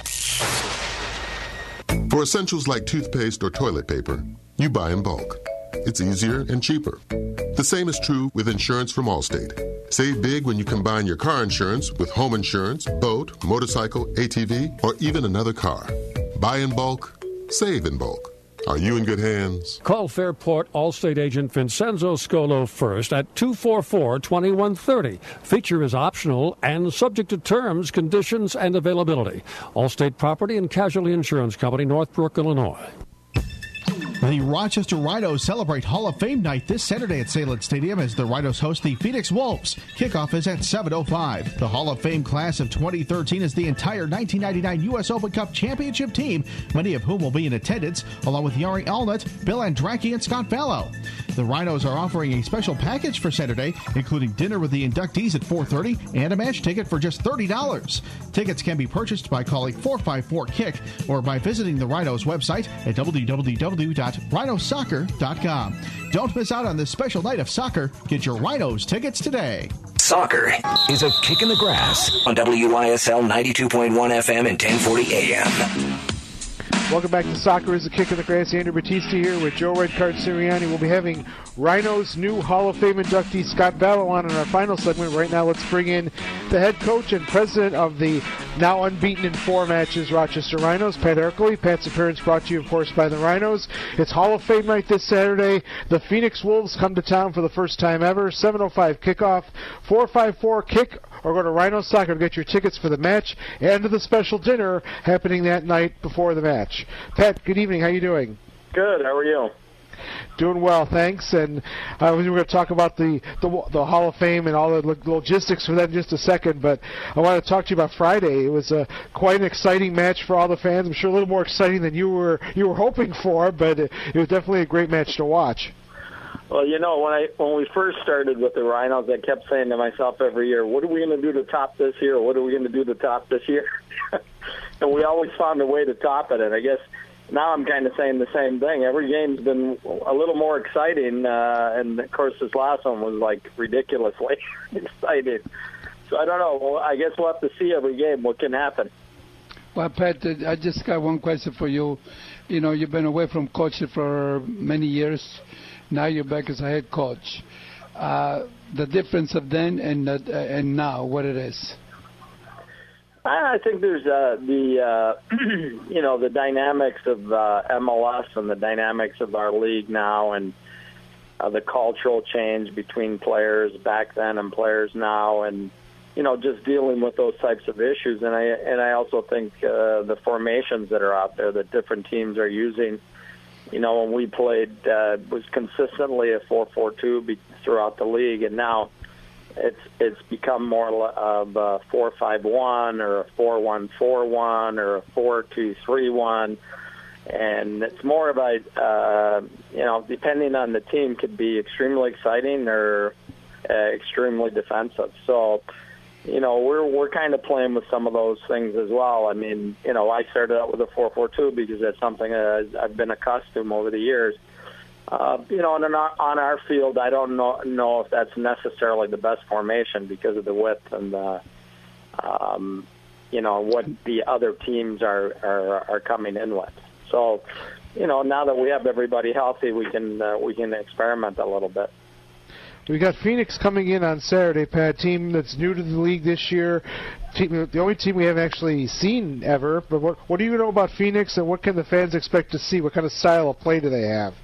For essentials like toothpaste or toilet paper, you buy in bulk. It's easier and cheaper. The same is true with insurance from Allstate. Save big when you combine your car insurance with home insurance, boat, motorcycle, A T V, or even another car. Buy in bulk, save in bulk. Are you in good hands? Call Fairport Allstate agent Vincenzo Scolo first at two four four, two one three zero. Feature is optional and subject to terms, conditions, and availability. Allstate Property and Casualty Insurance Company, Northbrook, Illinois. The Rochester Rhinos celebrate Hall of Fame night this Saturday at Salem Stadium as the Rhinos host the Phoenix Wolves. Kickoff is at seven oh five. The Hall of Fame class of twenty thirteen is the entire nineteen ninety-nine U S Open Cup championship team, many of whom will be in attendance, along with Yari Alnut, Bill Andracki, and Scott Fallow. The Rhinos are offering a special package for Saturday, including dinner with the inductees at four thirty and a match ticket for just thirty dollars. Tickets can be purchased by calling four five four kick or by visiting the Rhinos website at w w w dot rhino soccer dot com. Don't miss out on this special night of soccer. Get your Rhinos tickets today. Soccer is a kick in the grass on W Y S L ninety-two point one F M and ten forty A M. Welcome back to Soccer is a Kick in the Grass. Andrew Batista here with Joe Redcard Sirianni. We'll be having Rhinos' new Hall of Fame inductee Scott Battle on in our final segment. Right now, let's bring in the head coach and president of the now unbeaten in four matches Rochester Rhinos, Pat Erkley. Pat's appearance brought to you, of course, by the Rhinos. It's Hall of Fame night this Saturday. The Phoenix Wolves come to town for the first time ever. seven oh five kickoff, four five four kick, or go to Rhino Soccer to get your tickets for the match and to the special dinner happening that night before the match. Pat, good evening. How you doing? Good. How are you? Doing well, thanks. And uh, we're going to talk about the, the the Hall of Fame and all the logistics for that in just a second. But I want to talk to you about Friday. It was a, quite an exciting match for all the fans. I'm sure a little more exciting than you were you were hoping for, but it, it was definitely a great match to watch. Well, you know, when I when we first started with the Rhinos, I kept saying to myself every year, what are we going to do to top this year? What are we going to do to top this year? And we always found a way to top it. And I guess now I'm kind of saying the same thing. Every game's been a little more exciting. Uh, and, of course, this last one was, like, ridiculously exciting. So I don't know. Well, I guess we'll have to see every game what can happen. Well, Pat, I just got one question for you. You know, you've been away from coaching for many years. Now you're back as a head coach. Uh, the difference of then and uh, and now, what it is? I think there's uh, the uh, you know the dynamics of uh, M L S and the dynamics of our league now, and uh, the cultural change between players back then and players now, and you know just dealing with those types of issues. And I and I also think uh, the formations that are out there that different teams are using. You know, when we played, uh, was consistently a four four two be- throughout the league, and now it's it's become more of a four five one or a four one four one or a four two three one, and it's more about, uh, you know, depending on the team, could be extremely exciting or uh, extremely defensive. So, you know, we're we're kind of playing with some of those things as well. I mean, you know, I started out with a four four two because that's something uh, I've been accustomed over the years. Uh, you know, and on our, on our field, I don't know, know if that's necessarily the best formation because of the width and the, um, you know, what the other teams are, are are coming in with. So, you know, now that we have everybody healthy, we can uh, we can experiment a little bit. We got Phoenix coming in on Saturday, Pat, team that's new to the league this year. Team, the only team we haven't actually seen ever. But what, what do you know about Phoenix, and what can the fans expect to see? What kind of style of play do they have?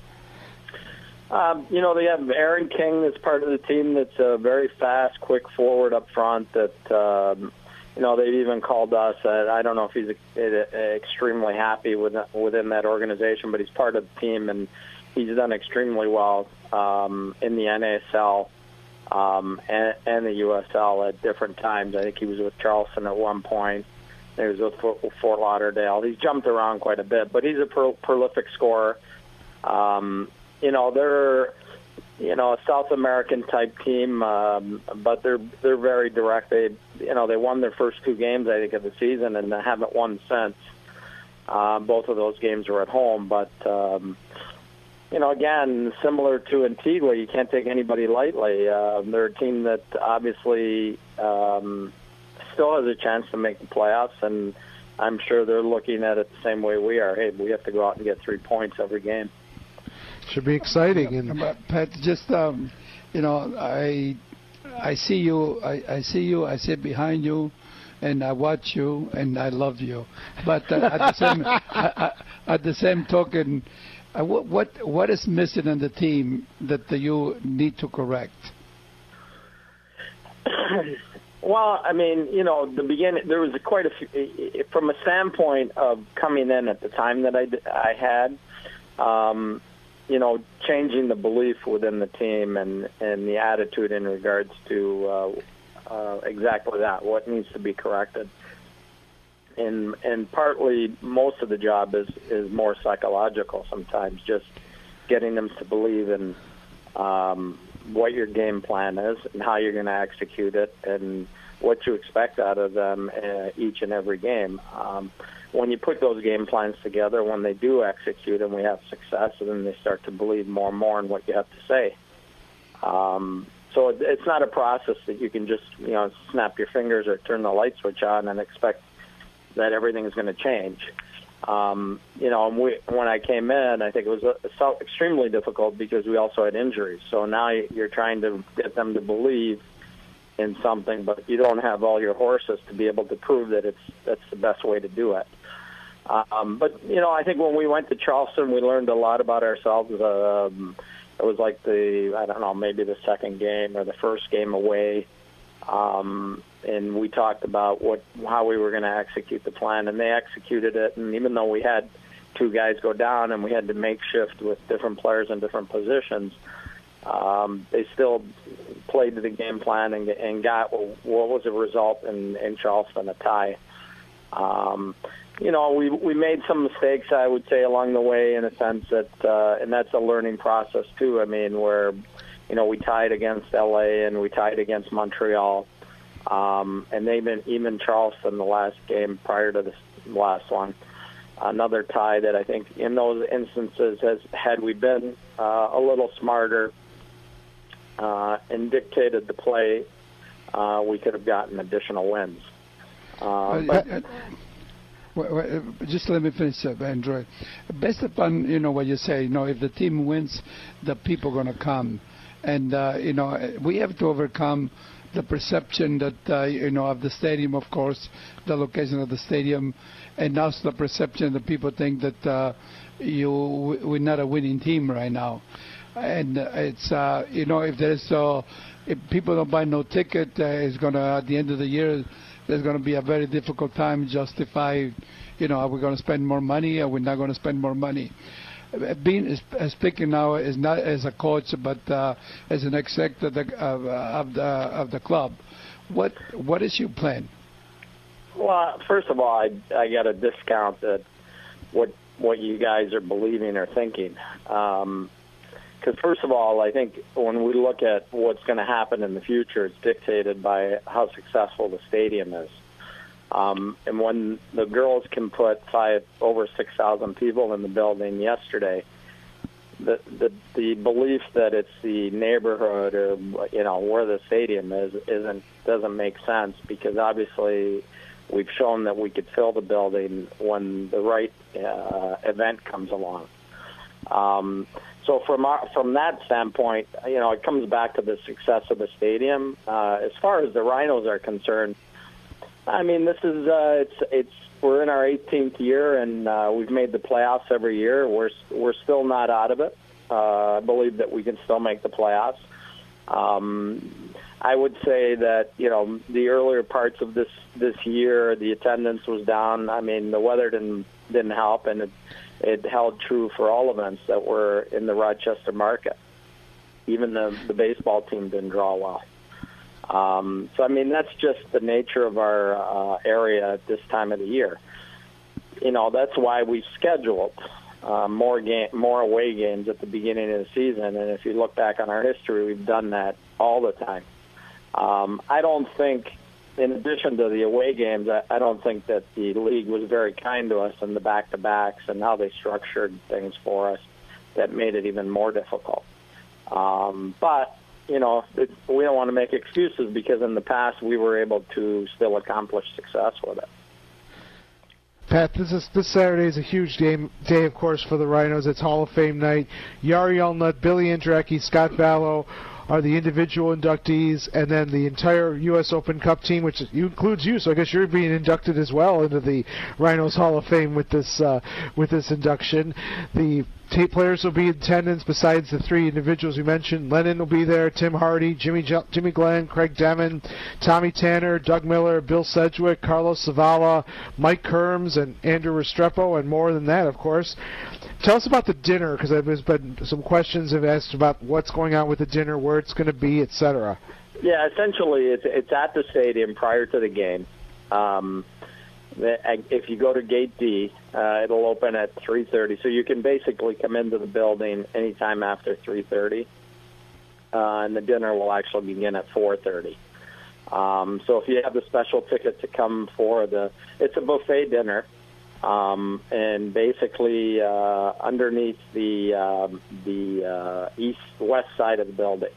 Um, you know, they have Aaron King that's part of the team that's uh, very fast, quick forward up front that, um, you know, they've even called us. Uh, I don't know if he's uh, extremely happy with, within that organization, but he's part of the team, and he's done extremely well um, in the N A S L um, and, and the U S L at different times. I think he was with Charleston at one point. He was with Fort Lauderdale. He's jumped around quite a bit, but he's a pro- prolific scorer. Um, you know, they're you know a South American type team, um, but they're they're very direct. They you know they won their first two games, I think, of the season, and they haven't won since. Uh, both of those games were at home, but. Um, You know, again, similar to Antigua, you can't take anybody lightly. Uh, they're a team that obviously um, still has a chance to make the playoffs, and I'm sure they're looking at it the same way we are. Hey, we have to go out and get three points every game. Should be exciting. And Pat, just um, you know, I I see you, I, I see you, I sit behind you, and I watch you, and I love you. But uh, at the same I, I, at the same token. Uh, what, what what is missing in the team that the, you need to correct? Well, I mean, you know, the beginning there was a quite a few. From a standpoint of coming in at the time that I, I had, um, you know, changing the belief within the team and, and the attitude in regards to uh, uh, exactly that, what needs to be corrected. And and partly most of the job is, is more psychological sometimes, just getting them to believe in um, what your game plan is and how you're going to execute it and what you expect out of them uh, each and every game. Um, when you put those game plans together, when they do execute and we have success, and then they start to believe more and more in what you have to say. Um, so it, it's not a process that you can just, you know, snap your fingers or turn the light switch on and expect that everything is going to change. Um, you know, and we, when I came in, I think it was uh, so extremely difficult because we also had injuries. So now you're trying to get them to believe in something, but you don't have all your horses to be able to prove that it's that's the best way to do it. Um, but, you know, I think when we went to Charleston, we learned a lot about ourselves. Um, it was like the, I don't know, maybe the second game or the first game away. Um, and we talked about what how we were going to execute the plan, and they executed it. And even though we had two guys go down and we had to make shift with different players in different positions, um, they still played to the game plan and, and got what was a result in, in Charleston, a tie. Um, you know, we we made some mistakes, I would say, along the way, in a sense that, uh, and that's a learning process too. I mean, where, you know, we tied against L A and we tied against Montreal, um, and they've been even Charleston, the last game prior to this last one, another tie that I think in those instances, has had we been uh, a little smarter uh, and dictated the play, uh, we could have gotten additional wins. Uh, but, uh, well, well, just let me finish up, Andrew. Based upon, you know, what you say, you know, if the team wins, the people are going to come. And, uh, you know, we have to overcome the perception that, uh, you know, of the stadium, of course, the location of the stadium, and also the perception that people think that uh, you we're not a winning team right now. And uh, it's, uh, you know, if there's, uh, if people don't buy no ticket, uh, it's going to, at the end of the year, there's going to be a very difficult time to justify, you know, are we going to spend more money or we're not going to spend more money. Being uh, speaking now is not as a coach, but uh, as an exec of the of, uh, of the of the club. What what is your plan? Well, first of all, I I got to discount that what what you guys are believing or thinking. Um, Because first of all, I think when we look at what's going to happen in the future, it's dictated by how successful the stadium is. Um, and when the girls can put five over six thousand people in the building yesterday, the, the the belief that it's the neighborhood or you know where the stadium is isn't doesn't make sense, because obviously we've shown that we could fill the building when the right uh, event comes along. Um, so from our, from that standpoint, you know, it comes back to the success of the stadium. Uh, as far as the Rhinos are concerned, I mean, this is uh, it's it's we're in our eighteenth year, and uh, we've made the playoffs every year. We're we're still not out of it. Uh, I believe that we can still make the playoffs. Um, I would say that you know the earlier parts of this this year, the attendance was down. I mean, the weather didn't didn't help, and it, it held true for all events that were in the Rochester market. Even the the baseball team didn't draw well. Um, so, I mean, that's just the nature of our uh, area at this time of the year. You know, that's why we scheduled uh, more game, more away games at the beginning of the season. And if you look back on our history, we've done that all the time. Um, I don't think, in addition to the away games, I, I don't think that the league was very kind to us in the back-to-backs and how they structured things for us that made it even more difficult. Um, but... You know, it, we don't want to make excuses, because in the past we were able to still accomplish success with it. Pat, this is this Saturday is a huge game, day, of course, for the Rhinos. It's Hall of Fame night. Yari Elnut, Billy Andrecki, Scott Vallow are the individual inductees, and then the entire U S Open Cup team, which includes you. So I guess you're being inducted as well into the Rhinos Hall of Fame with this uh, with this induction. The Tape players will be in attendance besides the three individuals we mentioned. Lennon will be there, Tim Hardy, Jimmy J- Jimmy Glenn, Craig Demon, Tommy Tanner, Doug Miller, Bill Sedgwick, Carlos Zavala, Mike Kerms, and Andrew Restrepo, and more than that, of course. Tell us about the dinner, because there's been some questions have asked about what's going on with the dinner, where it's going to be, et cetera. Yeah, essentially it's, it's at the stadium prior to the game. Um, If you go to Gate D, uh, it'll open at three thirty, so you can basically come into the building anytime after three thirty. uh, and the dinner will actually begin at four thirty. Um, so if you have the special ticket to come for the, it's a buffet dinner, um, and basically uh, underneath the um, the uh, east west side of the building,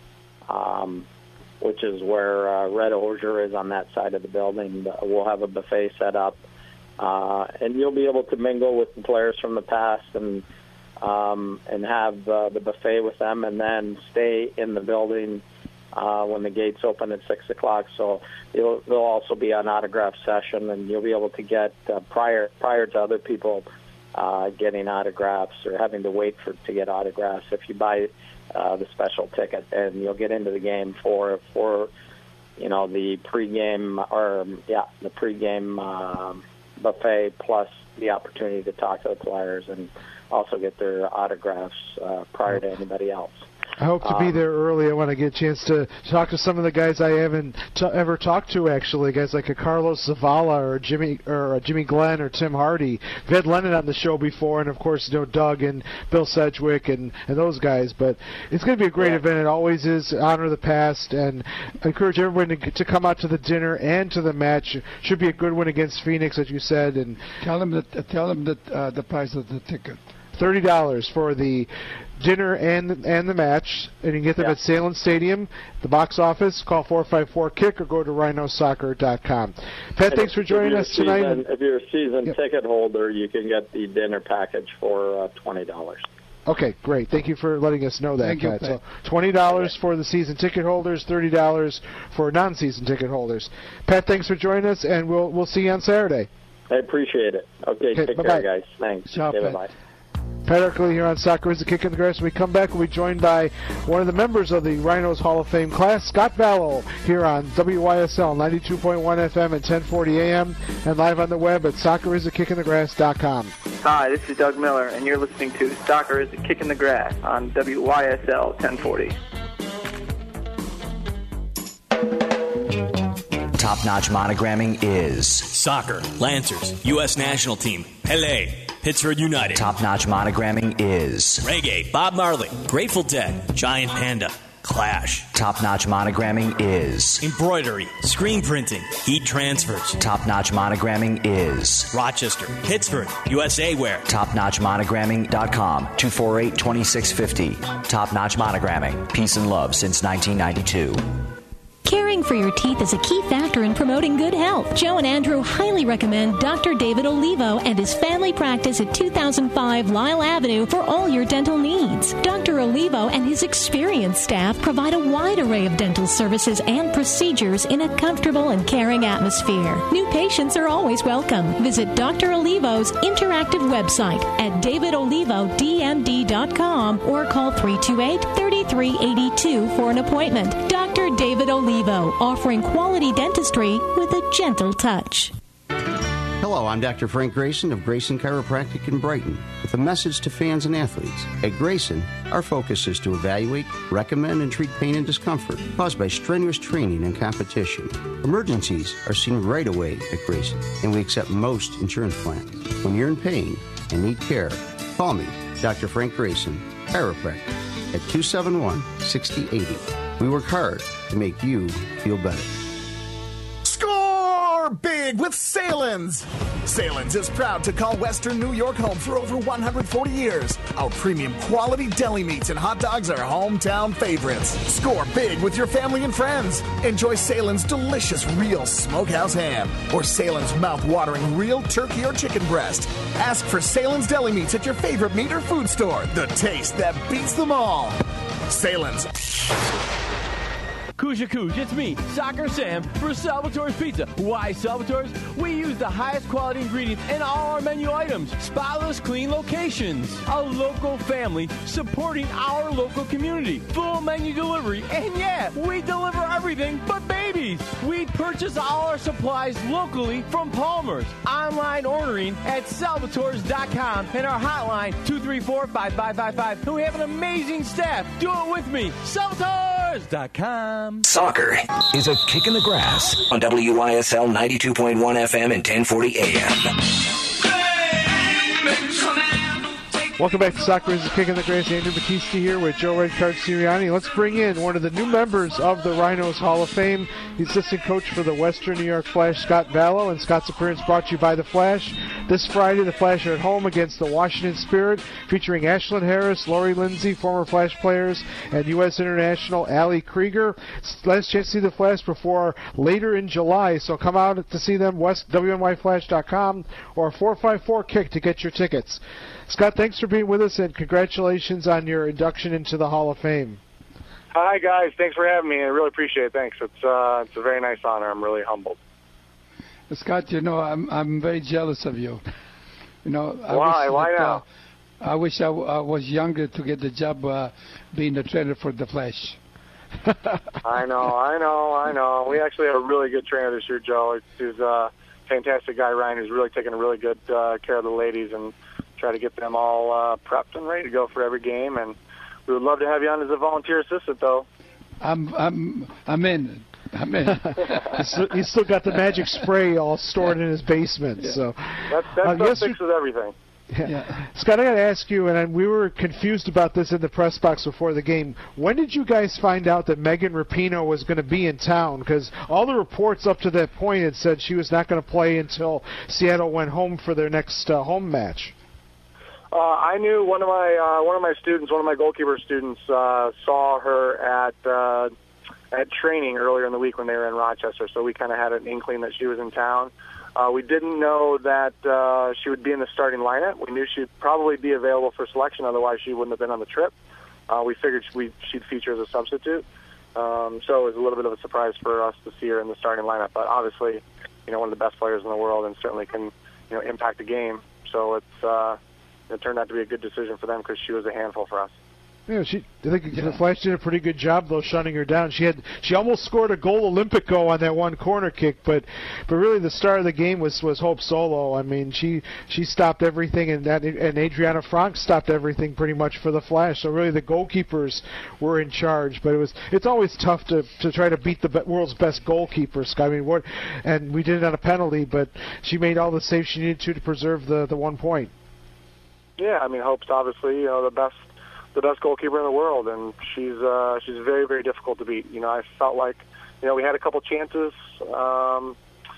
um, which is where uh, Red Osier is on that side of the building. We'll have a buffet set up, uh, and you'll be able to mingle with the players from the past and um, and have uh, the buffet with them, and then stay in the building Uh, when the gates open at six o'clock. So you'll, there'll also be an autograph session, and you'll be able to get uh, prior prior to other people uh, getting autographs or having to wait for to get autographs. If you buy uh, the special ticket, and you'll get into the game for for you know the pregame or yeah the pregame um, buffet, plus the opportunity to talk to the players and also get their autographs uh, prior to anybody else. I hope to be there early. I want to get a chance to talk to some of the guys I haven't t- ever talked to, actually. Guys like a Carlos Zavala or Jimmy or Jimmy Glenn or Tim Hardy. We've had Lennon on the show before, and, of course, you know, Doug and Bill Sedgwick and, and those guys. But it's going to be a great yeah. event. It always is. Honor the past. And I encourage everyone to, to come out to the dinner and to the match. Should be a good one against Phoenix, as you said. And Tell them that, uh, tell them that uh, the price of the ticket. thirty dollars for the dinner and and the match, and you can get them yeah. at Salem Stadium, the box office. Call four five four kick or go to rhino soccer dot com. Pat, and thanks for joining us season, tonight. If you're a season yep. ticket holder, you can get the dinner package for uh, twenty dollars. Okay, great. Thank you for letting us know that, Thank Pat. You, Pat. So twenty dollars okay. for the season ticket holders, thirty dollars for non-season ticket holders. Pat, thanks for joining us, and we'll we'll see you on Saturday. I appreciate it. Okay, okay take bye-bye. care, guys. Thanks. Ciao, okay, Pat. bye-bye. Pat Erkley here on Soccer is a Kick in the Grass. When we come back, we'll be joined by one of the members of the Rhinos Hall of Fame class, Scott Vallow, here on W Y S L ninety-two point one F M at ten forty A M and live on the web at soccer is a kick in the grass dot com. Hi, this is Doug Miller, and you're listening to Soccer is a Kick in the Grass on W Y S L ten forty. Top-notch monogramming is Soccer, Lancers, U S National Team, Pele, Pittsburgh United. Top-notch monogramming is Reggae, Bob Marley, Grateful Dead, Giant Panda, Clash. Top-notch monogramming is Embroidery, Screen Printing, Heat Transfers. Top-notch monogramming is Rochester, Pittsburgh, U S A Wear. top notch monogramming dot com, two four eight, two six five zero. Top-notch monogramming, peace and love since nineteen ninety-two. Caring for your teeth is a key factor in promoting good health. Joe and Andrew highly recommend Doctor David Olivo and his family practice at two thousand five Lyle Avenue for all your dental needs. Doctor Olivo and his experienced staff provide a wide array of dental services and procedures in a comfortable and caring atmosphere. New patients are always welcome. Visit Doctor Olivo's interactive website at david olivo d m d dot com or call three two eight, three three eight two for an appointment. Doctor David Olivo, offering quality dentistry with a gentle touch. Hello, I'm Doctor Frank Grayson of Grayson Chiropractic in Brighton with a message to fans and athletes. At Grayson, our focus is to evaluate, recommend, and treat pain and discomfort caused by strenuous training and competition. Emergencies are seen right away at Grayson, and we accept most insurance plans. When you're in pain and need care, call me, Doctor Frank Grayson, chiropractor, at two seven one, six zero eight zero. We work hard to make you feel better. Score big with Salins! Salins is proud to call Western New York home for over one hundred forty years. Our premium quality deli meats and hot dogs are hometown favorites. Score big with your family and friends. Enjoy Salins' delicious real smokehouse ham or Salins' mouth-watering real turkey or chicken breast. Ask for Salins deli meats at your favorite meat or food store. The taste that beats them all. Salins. Kuja Kuj, it's me, Soccer Sam, for Salvatore's Pizza. Why Salvatore's? We use the highest quality ingredients in all our menu items. Spotless, clean locations. A local family supporting our local community. Full menu delivery. And yeah, we deliver everything but babies. We purchase all our supplies locally from Palmer's. Online ordering at salvatores dot com and our hotline two three four, five five five five. And we have an amazing staff. Do it with me. salvatores dot com. Soccer is a kick in the grass on W Y S L ninety-two point one F M and ten forty A M. Welcome back to Soccer is the Kick in the Grass. Andrew Battisti here with Joe Redcard Sirianni. Let's bring in one of the new members of the Rhinos Hall of Fame, the assistant coach for the Western New York Flash, Scott Ballo. And Scott's appearance brought to you by the Flash. This Friday, the Flash are at home against the Washington Spirit, featuring Ashlyn Harris, Lori Lindsay, former Flash players, and U S International Ali Krieger. Last chance to see the Flash before later in July, so come out to see them, west w n y flash dot com or four five four kick to get your tickets. Scott, thanks for being with us, and congratulations on your induction into the Hall of Fame. Hi, guys. Thanks for having me. I really appreciate it. Thanks. It's uh, it's a very nice honor. I'm really humbled. Scott, you know, I'm I'm very jealous of you. You know, I Why? Wish Why that, now? Uh, I wish I, w- I was younger to get the job uh, being the trainer for the Flash. I know, I know, I know. We actually have a really good trainer this year, Joe. He's a fantastic guy, Ryan, who's really taking really good uh, care of the ladies and try to get them all uh, prepped and ready to go for every game. And we would love to have you on as a volunteer assistant, though. I'm I'm I'm in. I'm in. he's, still, he's still got the magic spray all stored in his basement. Yeah. So That, that uh, stuff yes, fixes everything. Yeah. Yeah. Scott, I got to ask you, and we were confused about this in the press box before the game. When did you guys find out that Megan Rapinoe was going to be in town? Because all the reports up to that point had said she was not going to play until Seattle went home for their next uh, home match. Uh, I knew one of my uh, one of my students, one of my goalkeeper students, uh, saw her at uh, at training earlier in the week when they were in Rochester. So we kind of had an inkling that she was in town. Uh, we didn't know that uh, she would be in the starting lineup. We knew she'd probably be available for selection, otherwise she wouldn't have been on the trip. Uh, we figured we, she'd feature as a substitute. Um, so it was a little bit of a surprise for us to see her in the starting lineup. But obviously, you know, one of the best players in the world and certainly can, you know, impact the game. So it's uh, it turned out to be a good decision for them because she was a handful for us. Yeah, she. I think yeah. the Flash did a pretty good job though, shutting her down. She had she almost scored a goal Olympico on that one corner kick, but but really the star of the game was was Hope Solo. I mean, she she stopped everything, and that and Adriana Frank stopped everything pretty much for the Flash. So really the goalkeepers were in charge. But it was it's always tough to to try to beat the be- world's best goalkeeper. I mean, what? And we did it on a penalty, but she made all the saves she needed to to preserve the the one point. Yeah, I mean, Hope's obviously you know the best. the best goalkeeper in the world, and she's uh, she's very, very difficult to beat. You know, I felt like, you know, we had a couple chances, um,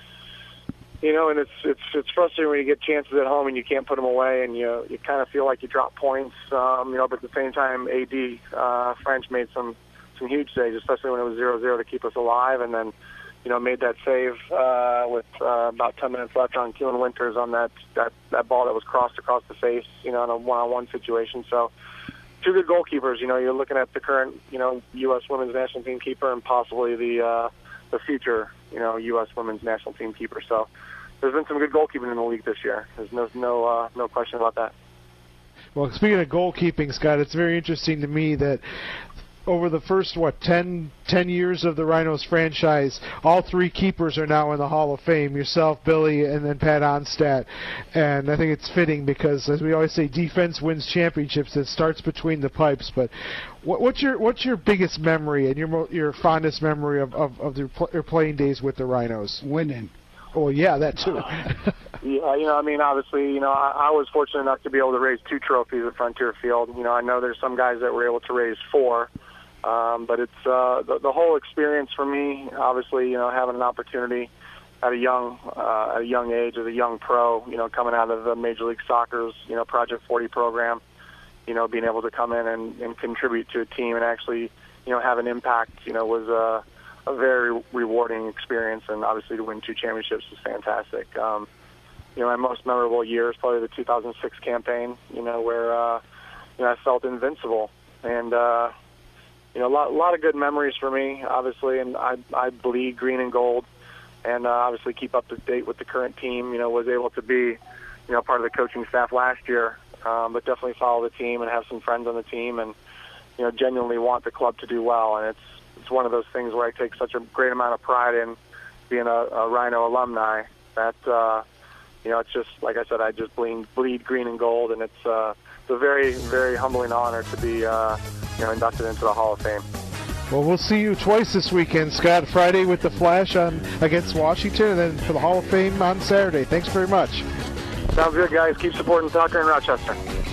you know, and it's it's it's frustrating when you get chances at home and you can't put them away, and you you kind of feel like you drop points, um, you know. But at the same time, A D uh, French made some some huge saves, especially when it was zero zero to keep us alive, and then, you know, made that save uh, with uh, about ten minutes left on Keelan Winters on that, that that ball that was crossed across the face, you know, in a one-on-one situation. So. Two good goalkeepers. You know, you're looking at the current, you know, U S women's national team keeper and possibly the uh, the future, you know, U S women's national team keeper. So there's been some good goalkeeping in the league this year. There's no no uh, no question about that. Well, speaking of goalkeeping, Scott, it's very interesting to me that over the first, what, ten, ten years of the Rhinos franchise, all three keepers are now in the Hall of Fame, yourself, Billy, and then Pat Onstadt. And I think it's fitting because, as we always say, defense wins championships. It starts between the pipes. But what, what's your what's your biggest memory and your mo- your fondest memory of, of, of the, your playing days with the Rhinos? Winning. Oh, yeah, that too. Yeah, you know, I mean, obviously, you know, I, I was fortunate enough to be able to raise two trophies at Frontier Field. You know, I know there's some guys that were able to raise four. Um, but it's uh, the, the whole experience for me. Obviously, you know, having an opportunity at a young uh, at a young age as a young pro, you know, coming out of the Major League Soccer's, you know, Project forty program, you know, being able to come in and, and contribute to a team and actually, you know, have an impact, you know, was a, a very rewarding experience. And obviously, to win two championships was fantastic. Um, you know, my most memorable year is probably the two thousand six campaign. You know, where uh, you know I felt invincible and. Uh, You know, a lot, a lot of good memories for me, obviously, and I, I bleed green and gold, and uh, obviously keep up to date with the current team. You know, was able to be, you know, part of the coaching staff last year, um, but definitely follow the team and have some friends on the team, and you know, genuinely want the club to do well. And it's it's one of those things where I take such a great amount of pride in being a, a Rhino alumni that uh, you know, it's just like I said, I just bleed, bleed green and gold, and it's uh, it's a very, very humbling honor to be. Uh, You know, inducted into the Hall of Fame. Well, we'll see you twice this weekend, Scott. Friday with the Flash on against Washington, and then for the Hall of Fame on Saturday. Thanks very much. Sounds good, guys. Keep supporting soccer in Rochester.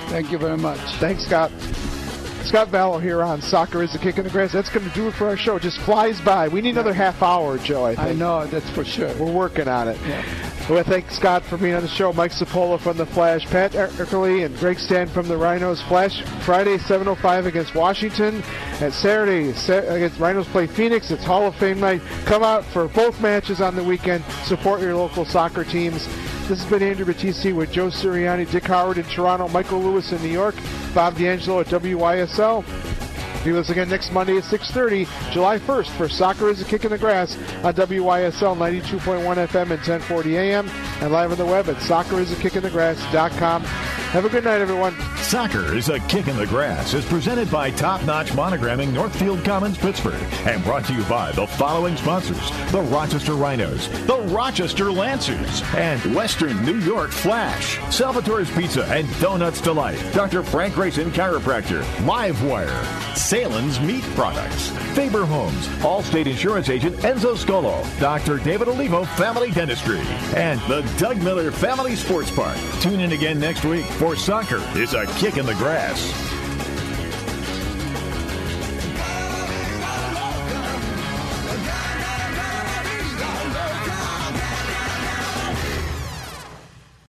Thank you very much. Thanks, Scott. Scott Vallow here on Soccer is a Kick in the Grass. That's going to do it for our show. It just flies by. We need another half hour, Joe, I think. I know, that's for sure. We're working on it. Yeah. I want to thank Scott for being on the show, Mike Cipolla from the Flash, Pat Eckerly and Greg Stan from the Rhinos. Flash Friday, seven oh five against Washington. And Saturday, against Rhinos play Phoenix. It's Hall of Fame night. Come out for both matches on the weekend. Support your local soccer teams. This has been Andrew Battiste with Joe Sirianni, Dick Howard in Toronto, Michael Lewis in New York, Bob D'Angelo at W Y S L. Be with us again next Monday at six thirty, July first, for Soccer is a Kick in the Grass on W Y S L ninety-two point one F M and ten forty A M, and live on the web at soccer is a kick in the grass dot com. Have a good night, everyone. Soccer is a Kick in the Grass is presented by Top Notch Monogramming, Northfield Commons, Pittsburgh, and brought to you by the following sponsors: the Rochester Rhinos, the Rochester Lancers, and Western New York Flash, Salvatore's Pizza and Donuts Delight, Doctor Frank Grayson Chiropractor, Livewire, Salen's Meat Products, Faber Homes, Allstate Insurance Agent Enzo Scolo, Doctor David Olivo Family Dentistry, and the Doug Miller Family Sports Park. Tune in again next week for Soccer is a Kick in the Grass.